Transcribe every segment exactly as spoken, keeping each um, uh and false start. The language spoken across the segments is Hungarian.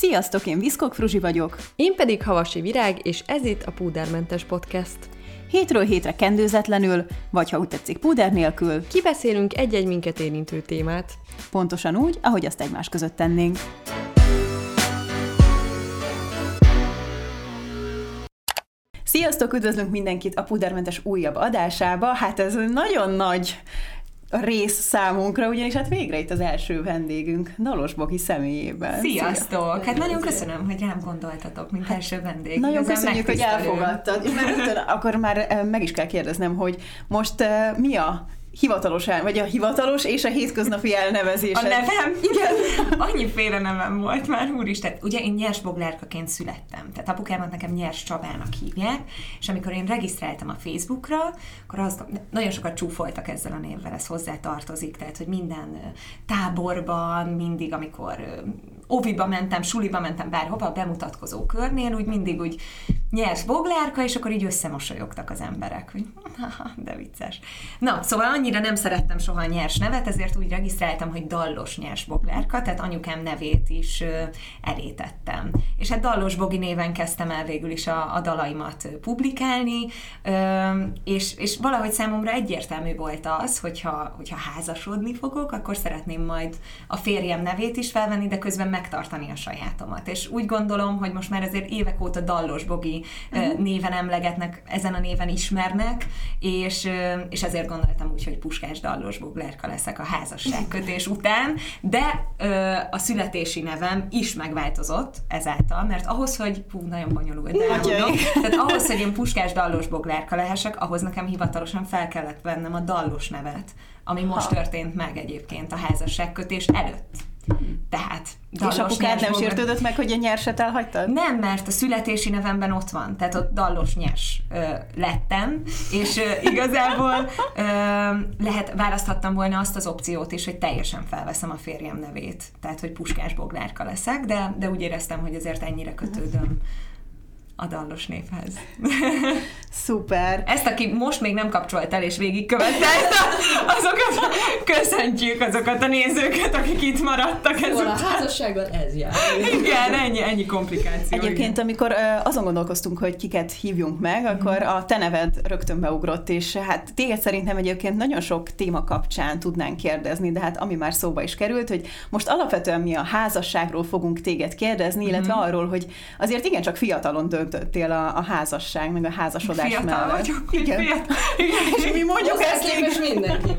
Sziasztok, én Viszkok Fruzsi vagyok. Én pedig Havasi Virág, és ez itt a Púdermentes Podcast. Hétről hétre kendőzetlenül, vagy ha úgy tetszik, púder nélkül kibeszélünk egy-egy minket érintő témát. Pontosan úgy, ahogy azt egymás között tennénk. Sziasztok, üdvözlünk mindenkit a Púdermentes újabb adásába. Hát ez nagyon nagy rész számunkra, ugyanis hát végre itt az első vendégünk, Dalos Bogi személyében. Sziasztok! Szia. Hát nagyon köszönöm, hogy rám gondoltatok, mint első vendég. Nagyon Ezen köszönjük, hogy elfogadtad. És már akkor már meg is kell kérdeznem, hogy most uh, mi a hivatalos, el, vagy a hivatalos és a hétköznapi elnevezésed? A nevem? Igen. Annyiféle nevem volt már, úristen. Ugye én nyers boglárkaként születtem, tehát apukámat nekem Nyers Csabának hívják, és amikor én regisztráltam a Facebookra, akkor azt, nagyon sokat csúfoltak ezzel a névvel, ez hozzá tartozik, tehát hogy minden táborban, mindig, amikor óviba mentem, suliba mentem, bárhova, a bemutatkozó körnél, úgy mindig úgy Nyers boglárka, és akkor így összemosolyogtak az emberek, hogy de vicces. Na, szóval annyira nem szerettem soha a Nyers nevet, ezért úgy regisztráltam, hogy Dallos Nyers boglárka, tehát anyukám nevét is ö, elétettem. És hát Dallos Bogi néven kezdtem el végül is a, a dalaimat publikálni, ö, és, és valahogy számomra egyértelmű volt az, hogyha, hogyha házasodni fogok, akkor szeretném majd a férjem nevét is felvenni, de közben megtartani a sajátomat. És úgy gondolom, hogy most már azért évek óta Dallos Bogi uh-huh. néven emlegetnek, ezen a néven ismernek, és, és ezért gondoltam úgy, hogy Puskás Dallos boglárka leszek a házasságkötés után, de a születési nevem is megváltozott ezáltal, mert ahhoz, hogy hú, nagyon bonyolult, de elmondom, tehát ahhoz, hogy én Puskás Dallos boglárka lehessek, ahhoz nekem hivatalosan fel kellett vennem a Dallos nevet, ami most ha. történt meg egyébként a házasságkötés előtt. Tehát és apukád nem sértődött meg, hogy a Nyerset elhagytad? Nem, mert a születési nevemben ott van, tehát ott Dallos Nyers ö, lettem, és ö, igazából ö, lehet, választhattam volna azt az opciót is, hogy teljesen felveszem a férjem nevét, tehát hogy Puskás boglárka leszek, de, de úgy éreztem, hogy azért ennyire kötődöm a Dallos névhez. Szuper. Ezt, aki most még nem kapcsolt el és végigkövette, azokat köszöntjük azokat a nézőket, akik itt maradtak ezután. Szóval a házasságban ez jár. Igen, ennyi, ennyi komplikáció. Egyébként, igen. amikor uh, azon gondolkoztunk, hogy kiket hívjunk meg, akkor mm. a te neved rögtön beugrott, és hát téged szerintem egyébként nagyon sok téma kapcsán tudnánk kérdezni, de hát ami már szóba is került, hogy most alapvetően mi a házasságról fogunk téged kérdezni, illetve mm. arról, hogy azért igencsak fiatalon döntöttél a, a házasság, meg a házasodás fiatal mellett. Vagyok, igen. Fiatal. Igen. És mi mondjuk ezt képes mindenki.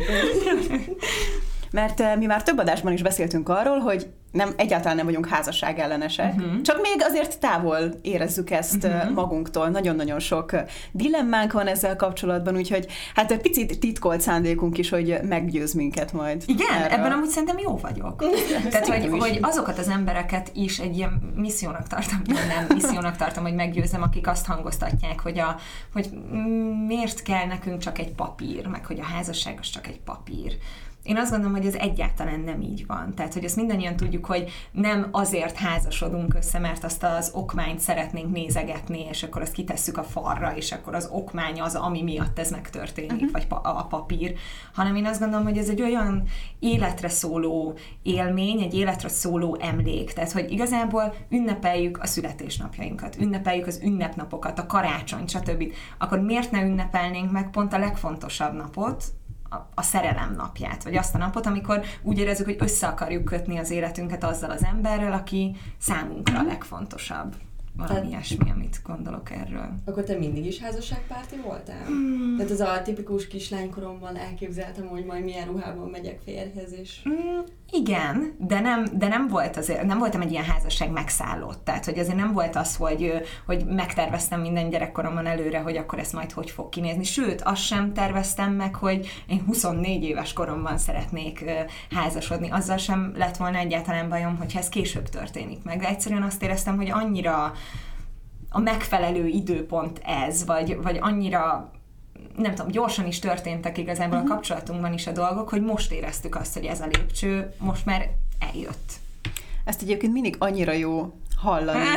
Mert uh, mi már több adásban is beszéltünk arról, hogy nem, egyáltalán nem vagyunk házasság ellenesek, uh-huh. csak még azért távol érezzük ezt uh-huh. magunktól. Nagyon-nagyon sok dilemmánk van ezzel kapcsolatban, úgyhogy hát egy picit titkolt szándékunk is, hogy meggyőz minket majd. Igen, erről. Ebben amúgy szerintem jó vagyok. Tehát, hogy, hogy azokat az embereket is egy ilyen missziónak tartom, nem missziónak tartom, hogy meggyőzem, akik azt hangoztatják, hogy, a, hogy miért kell nekünk csak egy papír, meg hogy a házasság az csak egy papír. Én azt gondolom, hogy ez egyáltalán nem így van. Tehát, hogy azt mindannyian tudjuk, hogy nem azért házasodunk össze, mert azt az okmányt szeretnénk nézegetni, és akkor azt kitesszük a falra, és akkor az okmány az, ami miatt ez megtörténik, uh-huh. vagy a papír, hanem én azt gondolom, hogy ez egy olyan életre szóló élmény, egy életre szóló emlék. Tehát, hogy igazából ünnepeljük a születésnapjainkat, ünnepeljük az ünnepnapokat, a karácsonyt, stb. Akkor miért ne ünnepelnénk meg pont a legfontosabb napot, a szerelem napját, vagy azt a napot, amikor úgy érezzük, hogy össze akarjuk kötni az életünket azzal az emberrel, aki számunkra a legfontosabb. Valami ilyesmi, amit gondolok erről. Akkor te mindig is házasságpárti voltál? Mm. Tehát az a tipikus kislánykoromban elképzeltem, hogy majd milyen ruhában megyek férjhez, és... Mm, igen, de nem, de nem volt azért, nem voltam egy ilyen házasság megszállott. Tehát, hogy azért nem volt az, hogy, hogy megterveztem minden gyerekkoromban előre, hogy akkor ez majd hogy fog kinézni. Sőt, azt sem terveztem meg, hogy én huszonnégy éves koromban szeretnék házasodni. Azzal sem lett volna egyáltalán bajom, hogyha ez később történik meg. De egyszerűen azt éreztem, hogy annyira a megfelelő időpont ez, vagy, vagy annyira, nem tudom, gyorsan is történtek igazából uh-huh. a kapcsolatunkban is a dolgok, hogy most éreztük azt, hogy ez a lépcső most már eljött. Ezt egyébként mindig annyira jó hallani,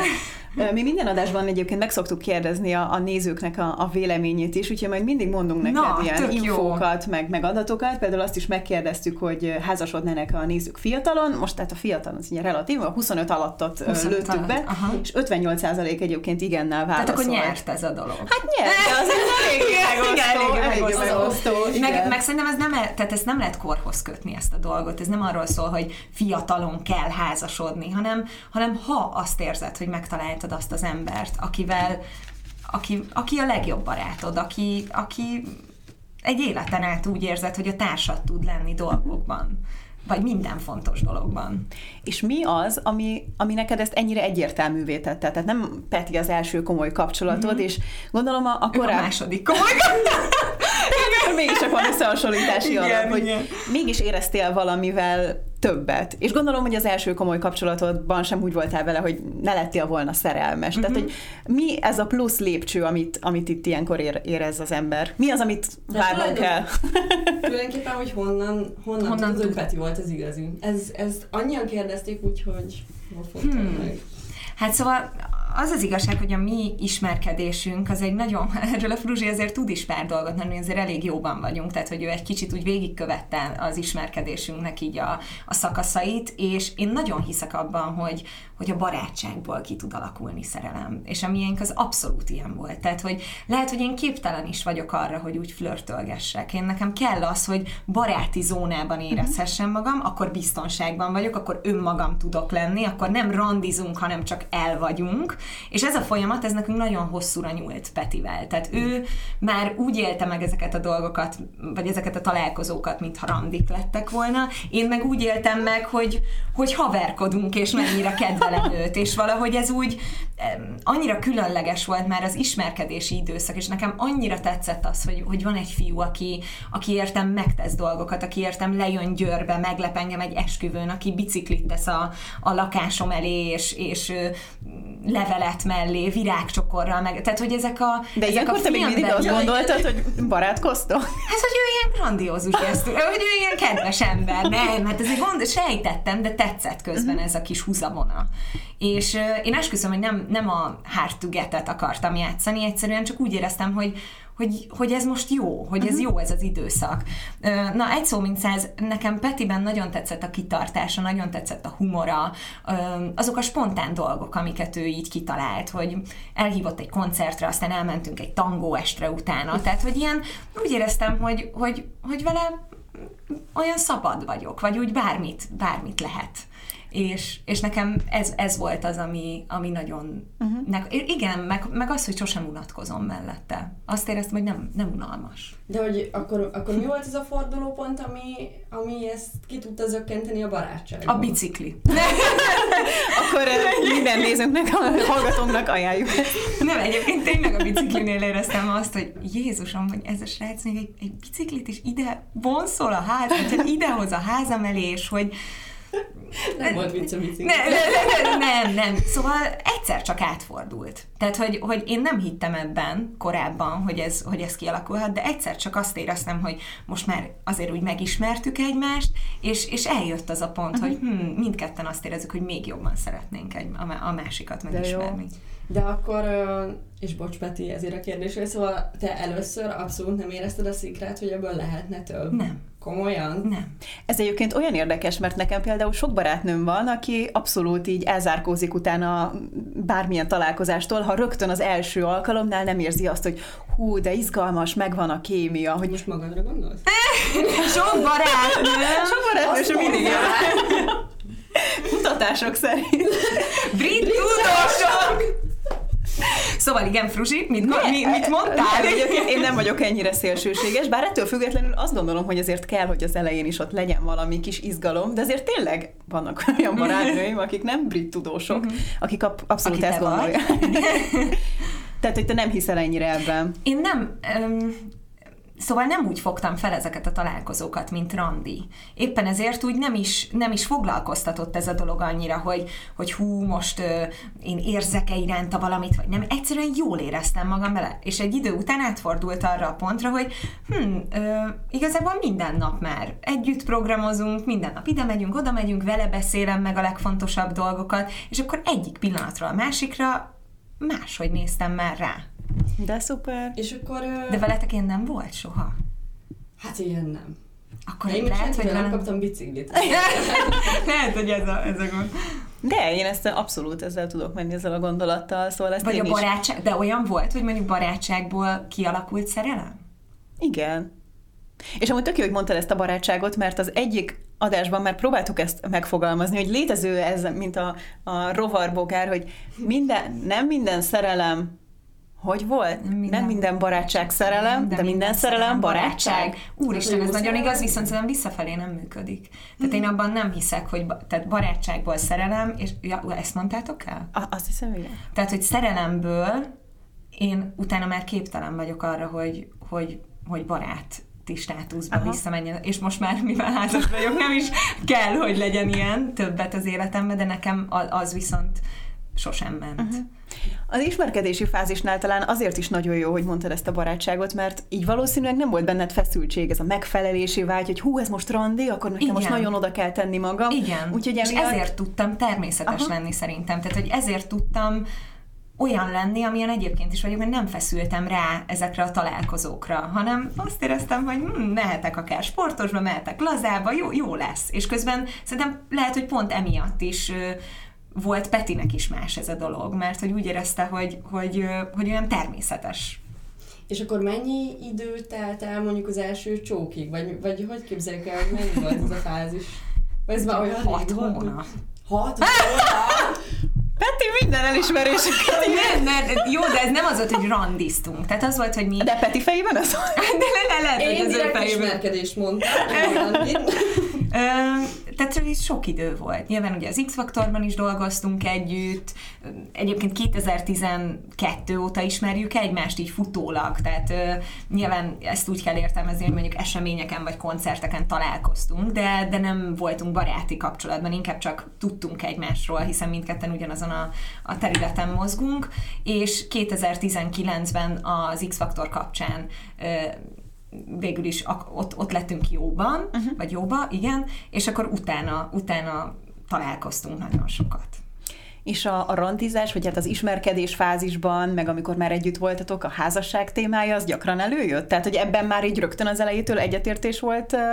Mi minden adásban egyébként meg szoktuk kérdezni a, a nézőknek a, a véleményét is, úgyhogy majd mindig mondunk neked Na, ilyen infókat, meg, meg adatokat. Például azt is megkérdeztük, hogy házasodnának a nézők fiatalon. Most tehát a fiatal az ugye relatív, a huszonöt alattot huszonöt lőttük alatt. be, Aha. és ötvennyolc százalék egyébként igennel válaszolt. Tehát akkor nyert ez a dolog. Hát nyert, de azért elég megosztó. Meg, meg szerintem ez nem, tehát ezt nem lehet korhoz kötni, ezt a dolgot. Ez nem arról szól, hogy fiatalon kell házasodni, hanem, hanem ha azt érzed, hogy megtaláltad azt az embert, akivel, aki, aki a legjobb barátod, aki, aki egy életen át úgy érzed, hogy a társad tud lenni dolgokban, vagy minden fontos dologban. És mi az, ami, ami neked ezt ennyire egyértelművé tette? Tehát nem Peti az első komoly kapcsolatod, mm-hmm. és gondolom a, a korábbi... a második komoly kapcsolatod. Mégiscsak van összehasonlítási igen, alap, hogy igen. mégis éreztél valamivel többet. És gondolom, hogy az első komoly kapcsolatodban sem úgy voltál vele, hogy ne lettél volna szerelmes. Mm-hmm. Tehát, hogy mi ez a plusz lépcső, amit, amit itt ilyenkor érez az ember? Mi az, amit várnunk kell? Tulajdonképpen, hogy honnan, honnan, honnan tudod, hogy Peti volt az igazi. Ez, ezt annyian kérdezték, úgyhogy hol fogtam hmm. meg. Hát szóval az az igazság, hogy a mi ismerkedésünk az egy nagyon, erről a Fruzsi azért tud is pár dolgot, mert mi azért elég jóban vagyunk, tehát hogy ő egy kicsit úgy végigkövette az ismerkedésünknek így a, a szakaszait, és én nagyon hiszek abban, hogy, hogy a barátságból ki tud alakulni szerelem. És a miénk az abszolút ilyen volt. Tehát, hogy lehet, hogy én képtelen is vagyok arra, hogy úgy flörtölgessek. Én nekem kell az, hogy baráti zónában érezhessem magam, akkor biztonságban vagyok, akkor önmagam tudok lenni, akkor nem randizunk, hanem csak el vagyunk. És ez a folyamat, ez nekünk nagyon hosszúra nyúlt Petivel. Tehát ő már úgy élte meg ezeket a dolgokat, vagy ezeket a találkozókat, mintha randik lettek volna. Én meg úgy éltem meg, hogy, hogy haverkodunk, és mennyire kedvelem őt. És valahogy ez úgy annyira különleges volt már az ismerkedési időszak, és nekem annyira tetszett az, hogy, hogy van egy fiú, aki, aki értem megtesz dolgokat, aki értem lejön Győrbe, meglep engem egy esküvőn, aki biciklit tesz a, a lakásom elé, és, és levelet mellé, virágcsokorral, meg, tehát hogy ezek a De ezek ilyenkor te még mindig azt gondoltad, hogy barátkoztok? Hát, hogy ő ilyen grandiózus gesztus, hogy ő ilyen kedves ember, nem, hát ez egy gond, sejtettem, de tetszett közben uh-huh. ez a kis húzavona. És uh, én esküszöm, hogy nem, nem a hard to get-et akartam játszani, egyszerűen csak úgy éreztem, hogy Hogy, hogy ez most jó, hogy ez jó ez az időszak. Na, egy szó mint száz, nekem Petiben nagyon tetszett a kitartása, nagyon tetszett a humora, azok a spontán dolgok, amiket ő így kitalált, hogy elhívott egy koncertre, aztán elmentünk egy tangó estre utána, tehát, hogy ilyen, úgy éreztem, hogy, hogy, hogy vele olyan szabad vagyok, vagy úgy bármit, bármit lehet. És, és nekem ez, ez volt az, ami, ami nagyon... Uh-huh. Ne, igen, meg, meg az, hogy sosem unatkozom mellette. Azt éreztem, hogy nem, nem unalmas. De hogy akkor, akkor mi volt ez a fordulópont, ami, ami ezt ki tudta zökkenteni a barátságban? A bicikli. Akkor minden nézőnknek, hallgatónknak ajánljuk. Nem, egyébként tényleg a biciklinél éreztem azt, hogy Jézusom, hogy ez a srác még egy, egy biciklit is ide vonszol a ház, vagy idehoz a házam elé, és hogy nem volt vicc a bicikli. Nem, nem, nem, nem. Szóval egyszer csak átfordult. Tehát, hogy, hogy én nem hittem ebben korábban, hogy ez, hogy ez kialakulhat, de egyszer csak azt éreztem, hogy most már azért úgy megismertük egymást, és, és eljött az a pont, uh-huh. hogy hm, mindketten azt érezzük, hogy még jobban szeretnénk egy, a, a másikat megismerni. De akkor, és bocs Peti, ezért a kérdésre, szóval te először abszolút nem érezted a szikrát, hogy ebből lehetne több? Nem. Komolyan? Nem. Ez egyébként olyan érdekes, mert nekem például sok barátnőm van, aki abszolút így elzárkózik utána bármilyen találkozástól, ha rögtön az első alkalomnál nem érzi azt, hogy hú, de izgalmas, megvan a kémia. Hogy most magadra gondolsz? Sok barátnő! Sok barátnő sem mindig jön. Kutatások szerint. Brit tudósok! Szóval igen, Fruzsi, mit, ne, mi, mit mondtál? Ne, én nem vagyok ennyire szélsőséges, bár ettől függetlenül azt gondolom, hogy azért kell, hogy az elején is ott legyen valami kis izgalom, de azért tényleg vannak olyan barátnőim, akik nem brit tudósok, akik abszolút ezt gondolják. Tehát, hogy te nem hiszel ennyire ebben. Én nem... Um... Szóval nem úgy fogtam fel ezeket a találkozókat, mint randi. Éppen ezért úgy nem is, nem is foglalkoztatott ez a dolog annyira, hogy, hogy hú, most ö, én érzek-e iránta valamit, vagy nem. Egyszerűen jól éreztem magam vele. És egy idő után átfordult arra a pontra, hogy hm, ö, igazából minden nap már együtt programozunk, minden nap ide megyünk, oda megyünk, vele beszélem meg a legfontosabb dolgokat, és akkor egyik pillanatról a másikra máshogy néztem már rá. De szuper. És akkor... De veletek én nem volt soha? Hát ilyen nem. Akkor én lehet, hogy nem velem... kaptam biciklit. Lehet, hogy ez a, ez a gond. De én ezt abszolút ezzel tudok menni, ezzel a gondolattal, szóval ezt Vagy én a barátság, is... de olyan volt, hogy mondjuk barátságból kialakult szerelem? Igen. És amúgy tök jó, hogy mondtad ezt a barátságot, mert az egyik adásban már próbáltuk ezt megfogalmazni, hogy létező ez, mint a, a rovarbogár, hogy minden, nem minden szerelem hogy volt? Nem minden, nem minden barátság szerelem, de, de minden szerelem barátság. Úristen, ez nagyon igaz, viszont szerintem visszafelé nem működik. Tehát én abban nem hiszek, hogy tehát barátságból szerelem, és ja, ezt mondtátok el? A, azt hiszem, igen. Tehát, hogy szerelemből én utána már képtelen vagyok arra, hogy, hogy, hogy barát státuszban visszamenjen, és most már, mivel házas vagyok, nem is kell, hogy legyen ilyen többet az életemben, de nekem az viszont sosem ment. Uh-huh. Az ismerkedési fázisnál talán azért is nagyon jó, hogy mondtad ezt a barátságot, mert így valószínűleg nem volt benned feszültség, ez a megfelelési vágy, hogy hú, ez most randi, akkor nekem Igen. most nagyon oda kell tenni magam. Igen, Úgyhogy és emiatt... ezért tudtam természetes Aha. lenni szerintem, tehát hogy ezért tudtam olyan lenni, amilyen egyébként is vagyok, mert nem feszültem rá ezekre a találkozókra, hanem azt éreztem, hogy hm, mehetek akár sportosba, mehetek lazába, jó, jó lesz. És közben szerintem lehet, hogy pont emiatt is ö, volt Petinek is más ez a dolog, mert hogy úgy érezte, hogy, hogy, ö, hogy olyan természetes. És akkor mennyi idő telt el mondjuk az első csókig? Vagy, vagy hogy képzeljük el, hogy mennyi volt ez a fázis? Ez már olyan hat hónap. Hat hónap? Peti minden elismeréseket. Nem, nem, jó, de ez nem az volt, hogy randiztunk. Tehát az volt, hogy mi... De Peti fejében az volt? De le, le, lehet, Én hogy az ő fejében. ismerkedést mondtam. Tehát ez sok idő volt. Nyilván ugye az X-Faktorban is dolgoztunk együtt, egyébként kétezer-tizenkettő óta ismerjük egymást így futólag, tehát uh, nyilván ezt úgy kell értelmezni, hogy mondjuk eseményeken vagy koncerteken találkoztunk, de, de nem voltunk baráti kapcsolatban, inkább csak tudtunk egymásról, hiszen mindketten ugyanazon a, a területen mozgunk, és kétezer-tizenkilencben az X-Faktor kapcsán uh, végül is ott, ott lettünk jóban, uh-huh. vagy jóba, igen, és akkor utána, utána találkoztunk nagyon sokat. És a, a randizás, vagy hát az ismerkedés fázisban, meg amikor már együtt voltatok, a házasság témája, az gyakran előjött? Tehát, hogy ebben már így rögtön az elejétől egyetértés volt uh,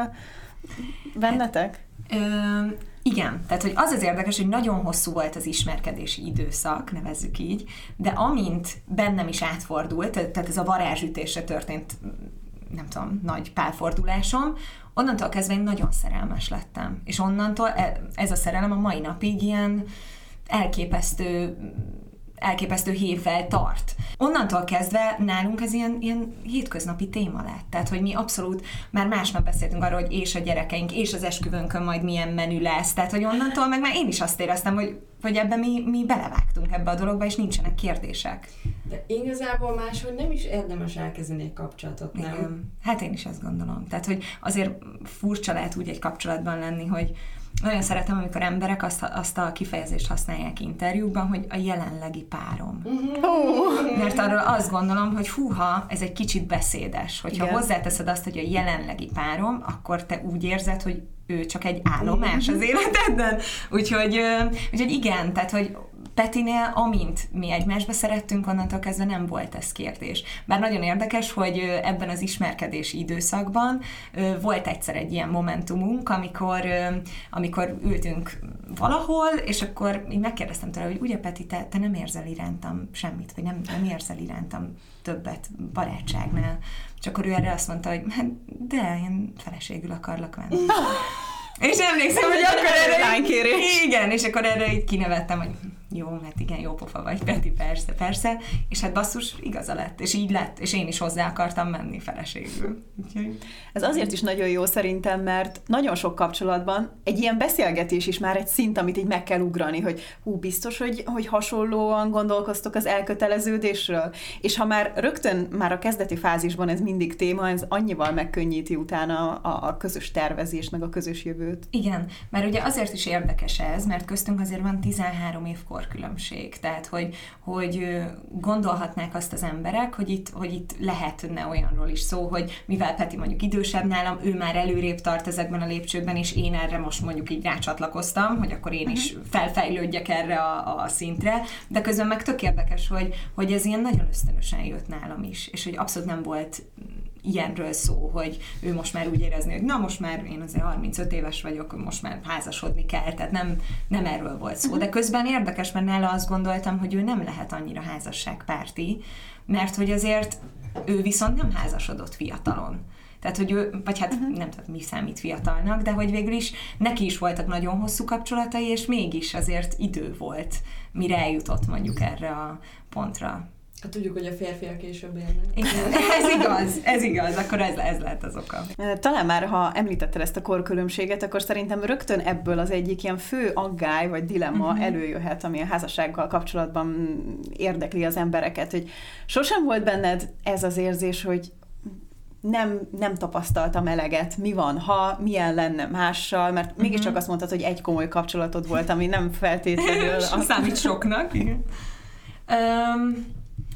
bennetek? Hát, ö, igen, tehát hogy az az érdekes, hogy nagyon hosszú volt az ismerkedési időszak, nevezzük így, de amint bennem is átfordult, tehát ez a varázsütésre történt, nem tudom, nagy pálfordulásom, onnantól kezdve én nagyon szerelmes lettem. És onnantól ez a szerelem a mai napig ilyen elképesztő, elképesztő hévvel tart. Onnantól kezdve nálunk ez ilyen, ilyen hétköznapi téma lett. Tehát, hogy mi abszolút már másnap beszéltünk arról, hogy és a gyerekeink, és az esküvőnkön majd milyen menü lesz. Tehát, hogy onnantól meg már én is azt éreztem, hogy, hogy ebbe mi, mi belevágtunk ebbe a dologba, és nincsenek kérdések. De igazából máshogy nem is érdemes elkezdeni egy kapcsolatot, nem? Igen. Hát én is ezt gondolom. Tehát, hogy azért furcsa lehet úgy egy kapcsolatban lenni, hogy nagyon szeretem, amikor emberek azt, azt a kifejezést használják interjúkban, hogy a jelenlegi párom. Uh-huh. Mert arról azt gondolom, hogy húha, ez egy kicsit beszédes. Hogyha igen. hozzáteszed azt, hogy a jelenlegi párom, akkor te úgy érzed, hogy ő csak egy állomás az életedben. Úgyhogy, úgyhogy igen, tehát, hogy Petinél, amint mi egymásba szerettünk, onnantól kezdve nem volt ez kérdés. Bár nagyon érdekes, hogy ebben az ismerkedési időszakban volt egyszer egy ilyen momentumunk, amikor, amikor ültünk valahol, és akkor így megkérdeztem tőle, hogy ugye Peti, te, te nem érzel irántam semmit, vagy nem, nem érzel irántam többet barátságnál. És akkor ő erre azt mondta, hogy hát de, én feleségül akarlak venni. És emlékszem, hogy akkor erre így, igen, és akkor erre így kinevettem, hogy jó, mert igen, jó pofa vagy, Peti, persze, persze, és hát basszus, igaza lett, és így lett, és én is hozzá akartam menni feleségül. Úgyhogy... Ez azért is nagyon jó szerintem, mert nagyon sok kapcsolatban egy ilyen beszélgetés is már egy szint, amit így meg kell ugrani, hogy hú, biztos, hogy, hogy hasonlóan gondolkoztok az elköteleződésről, és ha már rögtön már a kezdeti fázisban ez mindig téma, ez annyival megkönnyíti utána a, a közös tervezést, meg a közös jövőt. Igen, mert ugye azért is érdekes ez, mert köztünk azért van tizenhárom év korkülönbség. Tehát, hogy, hogy gondolhatnák azt az emberek, hogy itt, hogy itt lehetne olyanról is szó, hogy mivel Peti mondjuk idősebb nálam, ő már előrébb tart ezekben a lépcsőkben, és én erre most mondjuk így rácsatlakoztam, hogy akkor én is felfejlődjek erre a, a szintre, de közben meg tök érdekes, hogy, hogy ez ilyen nagyon ösztönösen jött nálam is, és hogy abszolút nem volt ilyenről szó, hogy ő most már úgy érezni, hogy na most már én azért harmincöt éves vagyok, most már házasodni kell, tehát nem, nem erről volt szó. De közben érdekes, mert nála azt gondoltam, hogy ő nem lehet annyira házasságpárti, mert hogy azért ő viszont nem házasodott fiatalon. Tehát, hogy ő, vagy hát uh-huh. nem tudom, mi számít fiatalnak, de hogy végül is neki is voltak nagyon hosszú kapcsolatai, és mégis azért idő volt, mire eljutott mondjuk erre a pontra. Hát tudjuk, hogy a férfiak később élnek. Igen, ez igaz, ez igaz, akkor ez, ez lehet az oka. Talán már, ha említetted ezt a korkülönbséget, akkor szerintem rögtön ebből az egyik ilyen fő aggály vagy dilemma uh-huh. előjöhet, ami a házassággal kapcsolatban érdekli az embereket, hogy sosem volt benned ez az érzés, hogy nem, nem tapasztaltam eleget, mi van, ha, milyen lenne mással, mert uh-huh. mégiscsak azt mondtad, hogy egy komoly kapcsolatod volt, ami nem feltétlenül... a... Számít soknak, igen. Um,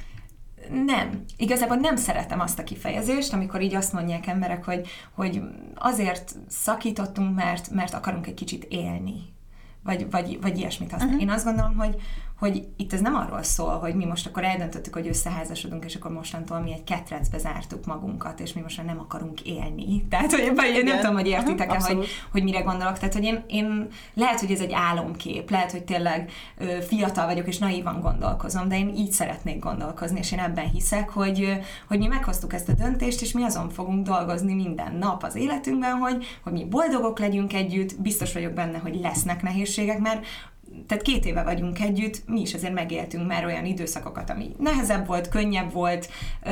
nem. Igazából nem szeretem azt a kifejezést, amikor így azt mondják emberek, hogy, hogy azért szakítottunk, mert, mert akarunk egy kicsit élni. Vagy, vagy, vagy ilyesmit használni. Uh-huh. Én azt gondolom, hogy, hogy itt ez nem arról szól, hogy mi most akkor eldöntöttük, hogy összeházasodunk, és akkor mostantól mi egy ketrecbe zártuk magunkat, és mi most már nem akarunk élni. Tehát, hogy ebben én nem tudom, hogy értitek-e, uh-huh, hogy, hogy mire gondolok. Tehát, hogy én, én lehet, hogy ez egy álomkép, lehet, hogy tényleg ö, fiatal vagyok, és naívan gondolkozom, de én így szeretnék gondolkozni, és én ebben hiszek, hogy, hogy mi meghoztuk ezt a döntést, és mi azon fogunk dolgozni minden nap az életünkben, hogy, hogy mi boldogok legyünk együtt, biztos vagyok benne, hogy lesznek nehézségek, mert tehát két éve vagyunk együtt, mi is azért megéltünk már olyan időszakokat, ami nehezebb volt, könnyebb volt,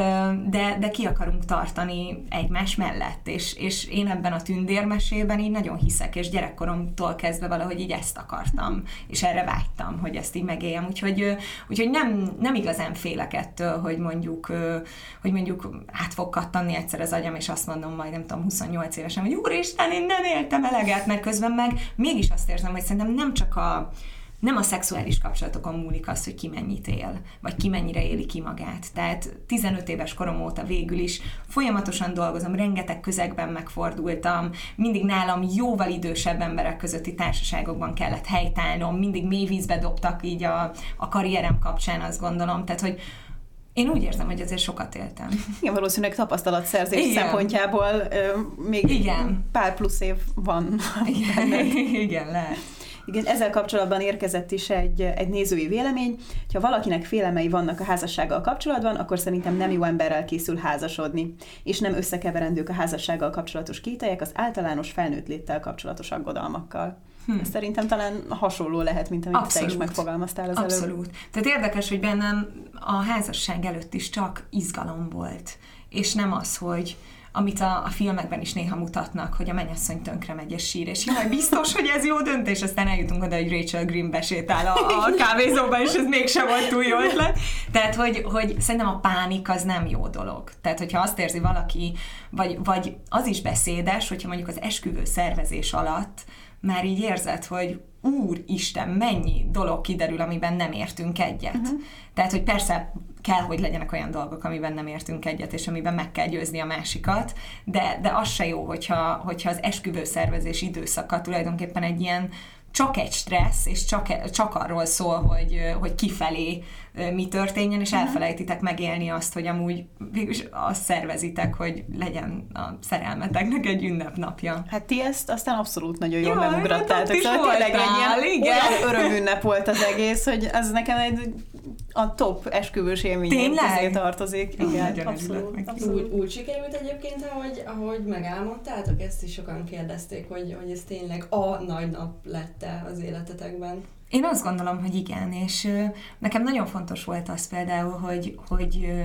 de, de ki akarunk tartani egymás mellett, és, és én ebben a tündérmesében így nagyon hiszek, és gyerekkoromtól kezdve valahogy így ezt akartam, és erre vágytam, hogy ezt így megéljem, úgyhogy, úgyhogy nem, nem igazán félek ettől, hogy mondjuk, hogy mondjuk át fog kattanni egyszer az agyam, és azt mondom majd, nem tudom, huszonnyolc évesen, hogy úristen, én nem éltem eleget, mert közben meg mégis azt érzem, hogy szerintem nem csak a nem a szexuális kapcsolatokon múlik az, hogy ki mennyit él, vagy ki mennyire éli ki magát. Tehát tizenöt éves korom óta végül is folyamatosan dolgozom, rengeteg közegben megfordultam, mindig nálam jóval idősebb emberek közötti társaságokban kellett helytállnom, mindig mélyvízbe dobtak így a, a karrierem kapcsán, azt gondolom. Tehát, hogy én úgy érzem, hogy azért sokat éltem. Igen, valószínűleg tapasztalatszerzés Igen. szempontjából ö, még Igen. pár plusz év van. Igen, Igen lehet. Igen, ezzel kapcsolatban érkezett is egy, egy nézői vélemény, ha valakinek félelmei vannak a házassággal kapcsolatban, akkor szerintem nem jó emberrel készül házasodni, és nem összekeverendők a házassággal kapcsolatos kételyek az általános felnőtt léttel kapcsolatos aggodalmakkal. Hm. Ez szerintem talán hasonló lehet, mint amit Abszolút. Te is megfogalmaztál az Abszolút. előbb. Abszolút. Tehát érdekes, hogy bennem a házasság előtt is csak izgalom volt, és nem az, hogy amit a, a filmekben is néha mutatnak, hogy a mennyasszony tönkre megy és sír, és jaj, biztos, hogy ez jó döntés, aztán eljutunk oda, hogy Rachel Green besétál a, a kávézóba, és ez mégsem volt túl jó ötlet. Tehát, hogy, hogy szerintem a pánik az nem jó dolog. Tehát, hogyha azt érzi valaki, vagy, vagy az is beszédes, hogyha mondjuk az esküvő szervezés alatt már így érzed, hogy úristen, mennyi dolog kiderül, amiben nem értünk egyet. Uh-huh. Tehát, hogy persze kell, hogy legyenek olyan dolgok, amiben nem értünk egyet, és amiben meg kell győzni a másikat, de, de az se jó, hogyha, hogyha az esküvőszervezés időszaka tulajdonképpen egy ilyen csak egy stressz, és csak, csak arról szól, hogy, hogy kifelé mi történjen, és elfelejtitek megélni azt, hogy amúgy végülis azt szervezitek, hogy legyen a szerelmeteknek egy ünnepnapja. Hát ti ezt aztán abszolút nagyon jól ja, megugrattátok. Szóval tényleg egy ilyen örömünnep volt az egész, hogy ez nekem egy a top esküvős élmények közé tartozik. Igen, oh, abszolút. abszolút. Úgy, úgy sikerült egyébként, ahogy, ahogy megálmodtátok, ezt is sokan kérdezték, hogy, hogy ez tényleg a nagy nap lett-e az életetekben. Én azt gondolom, hogy igen, és ö, nekem nagyon fontos volt az például, hogy, hogy, ö,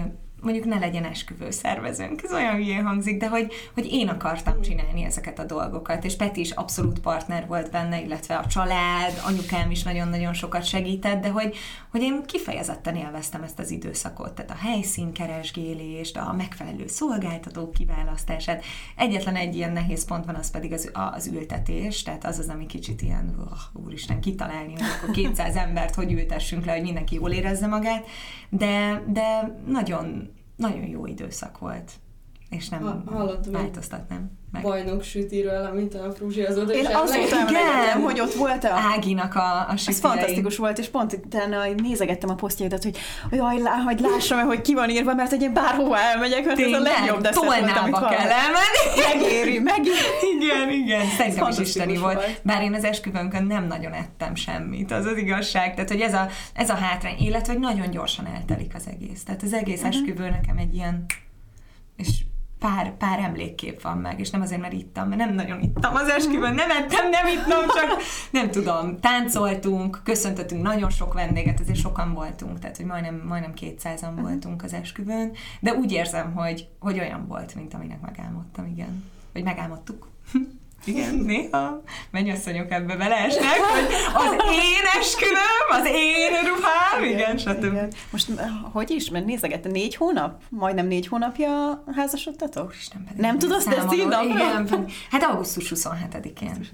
mondjuk ne legyen esküvőszervezőnk. Ez olyan hülyén hangzik, de hogy, hogy én akartam csinálni ezeket a dolgokat, és Peti is abszolút partner volt benne, illetve a család, anyukám is nagyon-nagyon sokat segített, de hogy, hogy én kifejezetten élveztem ezt az időszakot, tehát a helyszínkeresgélést, a megfelelő szolgáltatók kiválasztását. Egyetlen egy ilyen nehéz pont van, az pedig az, az ültetés, tehát az az, ami kicsit ilyen, oh, úristen, kitalálni, hogy akkor kétszáz embert hogy ültessünk le, hogy mindenki jól érezze magát, de, de nagyon, nagyon jó időszak volt, és nem ha, változtatnám meg. Bajnok sütiről, amit a Fruzsi azóta én azóta emlékeztem, hogy ott volt a... Áginak a, a sütjeim. Ez fantasztikus volt, és pont utána nézegettem a posztjaidat, hogy jaj, lá, hogy lássam, hogy ki van írva, mert hogy én bárhova elmegyek, mert ez a legjobb desszert volt, amit kell elmenni. Megéri, megéri. Igen, igen. Szerintem is isteni volt. volt. Bár én az esküvőnkön nem nagyon ettem semmit, az az igazság. Tehát, hogy ez a, ez a hátrány, illetve, hogy nagyon gyorsan eltelik az egész. Tehát az egész uh-huh. esküvő nekem egy ilyen... És Pár, pár emlékkép van meg, és nem azért, mert ittam, mert nem nagyon ittam az esküvőn, nem ettem, nem ittam, csak nem tudom, táncoltunk, köszöntöttünk nagyon sok vendéget, azért sokan voltunk, tehát hogy majdnem, majdnem kétszázan voltunk az esküvőn, de úgy érzem, hogy, hogy olyan volt, mint aminek megálmodtam, igen. Vagy megálmodtuk. Igen, néha mennyasszonyok ebbe beleesnek, hogy az én esküvőm, az én ruhám, igen, stb. Most hogy is, mert nézegettem, négy hónap? Majdnem négy hónapja házasodtatok? Isten, nem tudod ezt ezt így Igen, hát augusztus huszonhetedikén.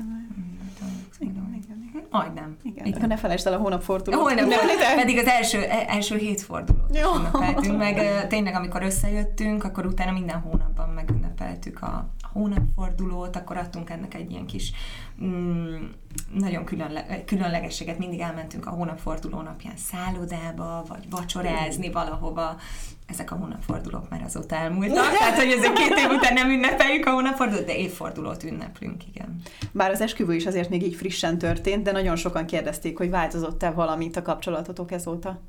Majdnem. Igen, igen. Akkor ne felejtsd el a hónapfordulót. Hónap, pedig az első, első hét fordulót ünnepeltünk, meg tényleg amikor összejöttünk, akkor utána minden hónapban megünnepeltük a hónapfordulót, akkor adtunk ennek egy ilyen kis mm, nagyon különle- különlegességet, mindig elmentünk a hónapforduló napján szállodába, vagy vacsorázni valahova. Ezek a hónapfordulók már azóta elmúltak, tehát hogy ezek két év után nem ünnepeljük a hónapfordulót, de évfordulót ünneplünk, igen. Bár az esküvő is azért még így frissen történt, de nagyon sokan kérdezték, hogy változott-e valamit a kapcsolatotok ezóta?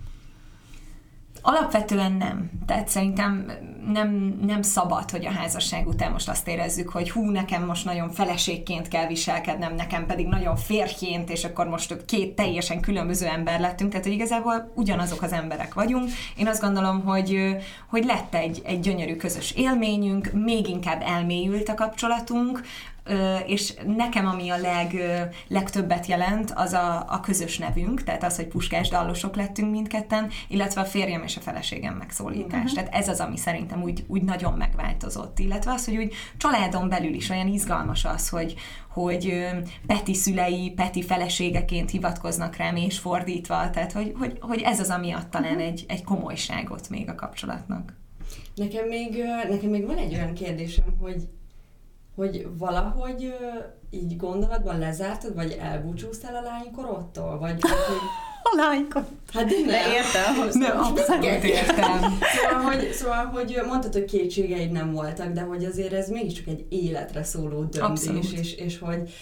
Alapvetően nem. Tehát szerintem nem, nem szabad, hogy a házasság után most azt érezzük, hogy hú, nekem most nagyon feleségként kell viselkednem, nekem pedig nagyon férjként, és akkor most két teljesen különböző ember lettünk, tehát hogy igazából ugyanazok az emberek vagyunk. Én azt gondolom, hogy, hogy lett egy, egy gyönyörű közös élményünk, még inkább elmélyült a kapcsolatunk, és nekem ami a leg, legtöbbet jelent, az a, a közös nevünk, tehát az, hogy Puskás Dallosok lettünk mindketten, illetve a férjem és a feleségem megszólítás. Uh-huh. Tehát ez az, ami szerintem úgy, úgy nagyon megváltozott. Illetve az, hogy úgy családon belül is olyan izgalmas az, hogy, hogy Peti szülei, Peti feleségeként hivatkoznak rám, és fordítva. Tehát, hogy, hogy, hogy ez az, ami ad talán uh-huh. egy, egy komolyságot még a kapcsolatnak. Nekem még, nekem még van egy olyan kérdésem, hogy hogy valahogy így gondolatban lezártad, vagy elbúcsúztál a lánykorodtól? Vagy, vagy hogy... A lánykor? Hát de nem. Értem. Nem, abszolút értem. Szóval hogy, szóval, hogy mondtad, hogy kétségeid nem voltak, de hogy azért ez mégiscsak egy életre szóló döntés, és, és hogy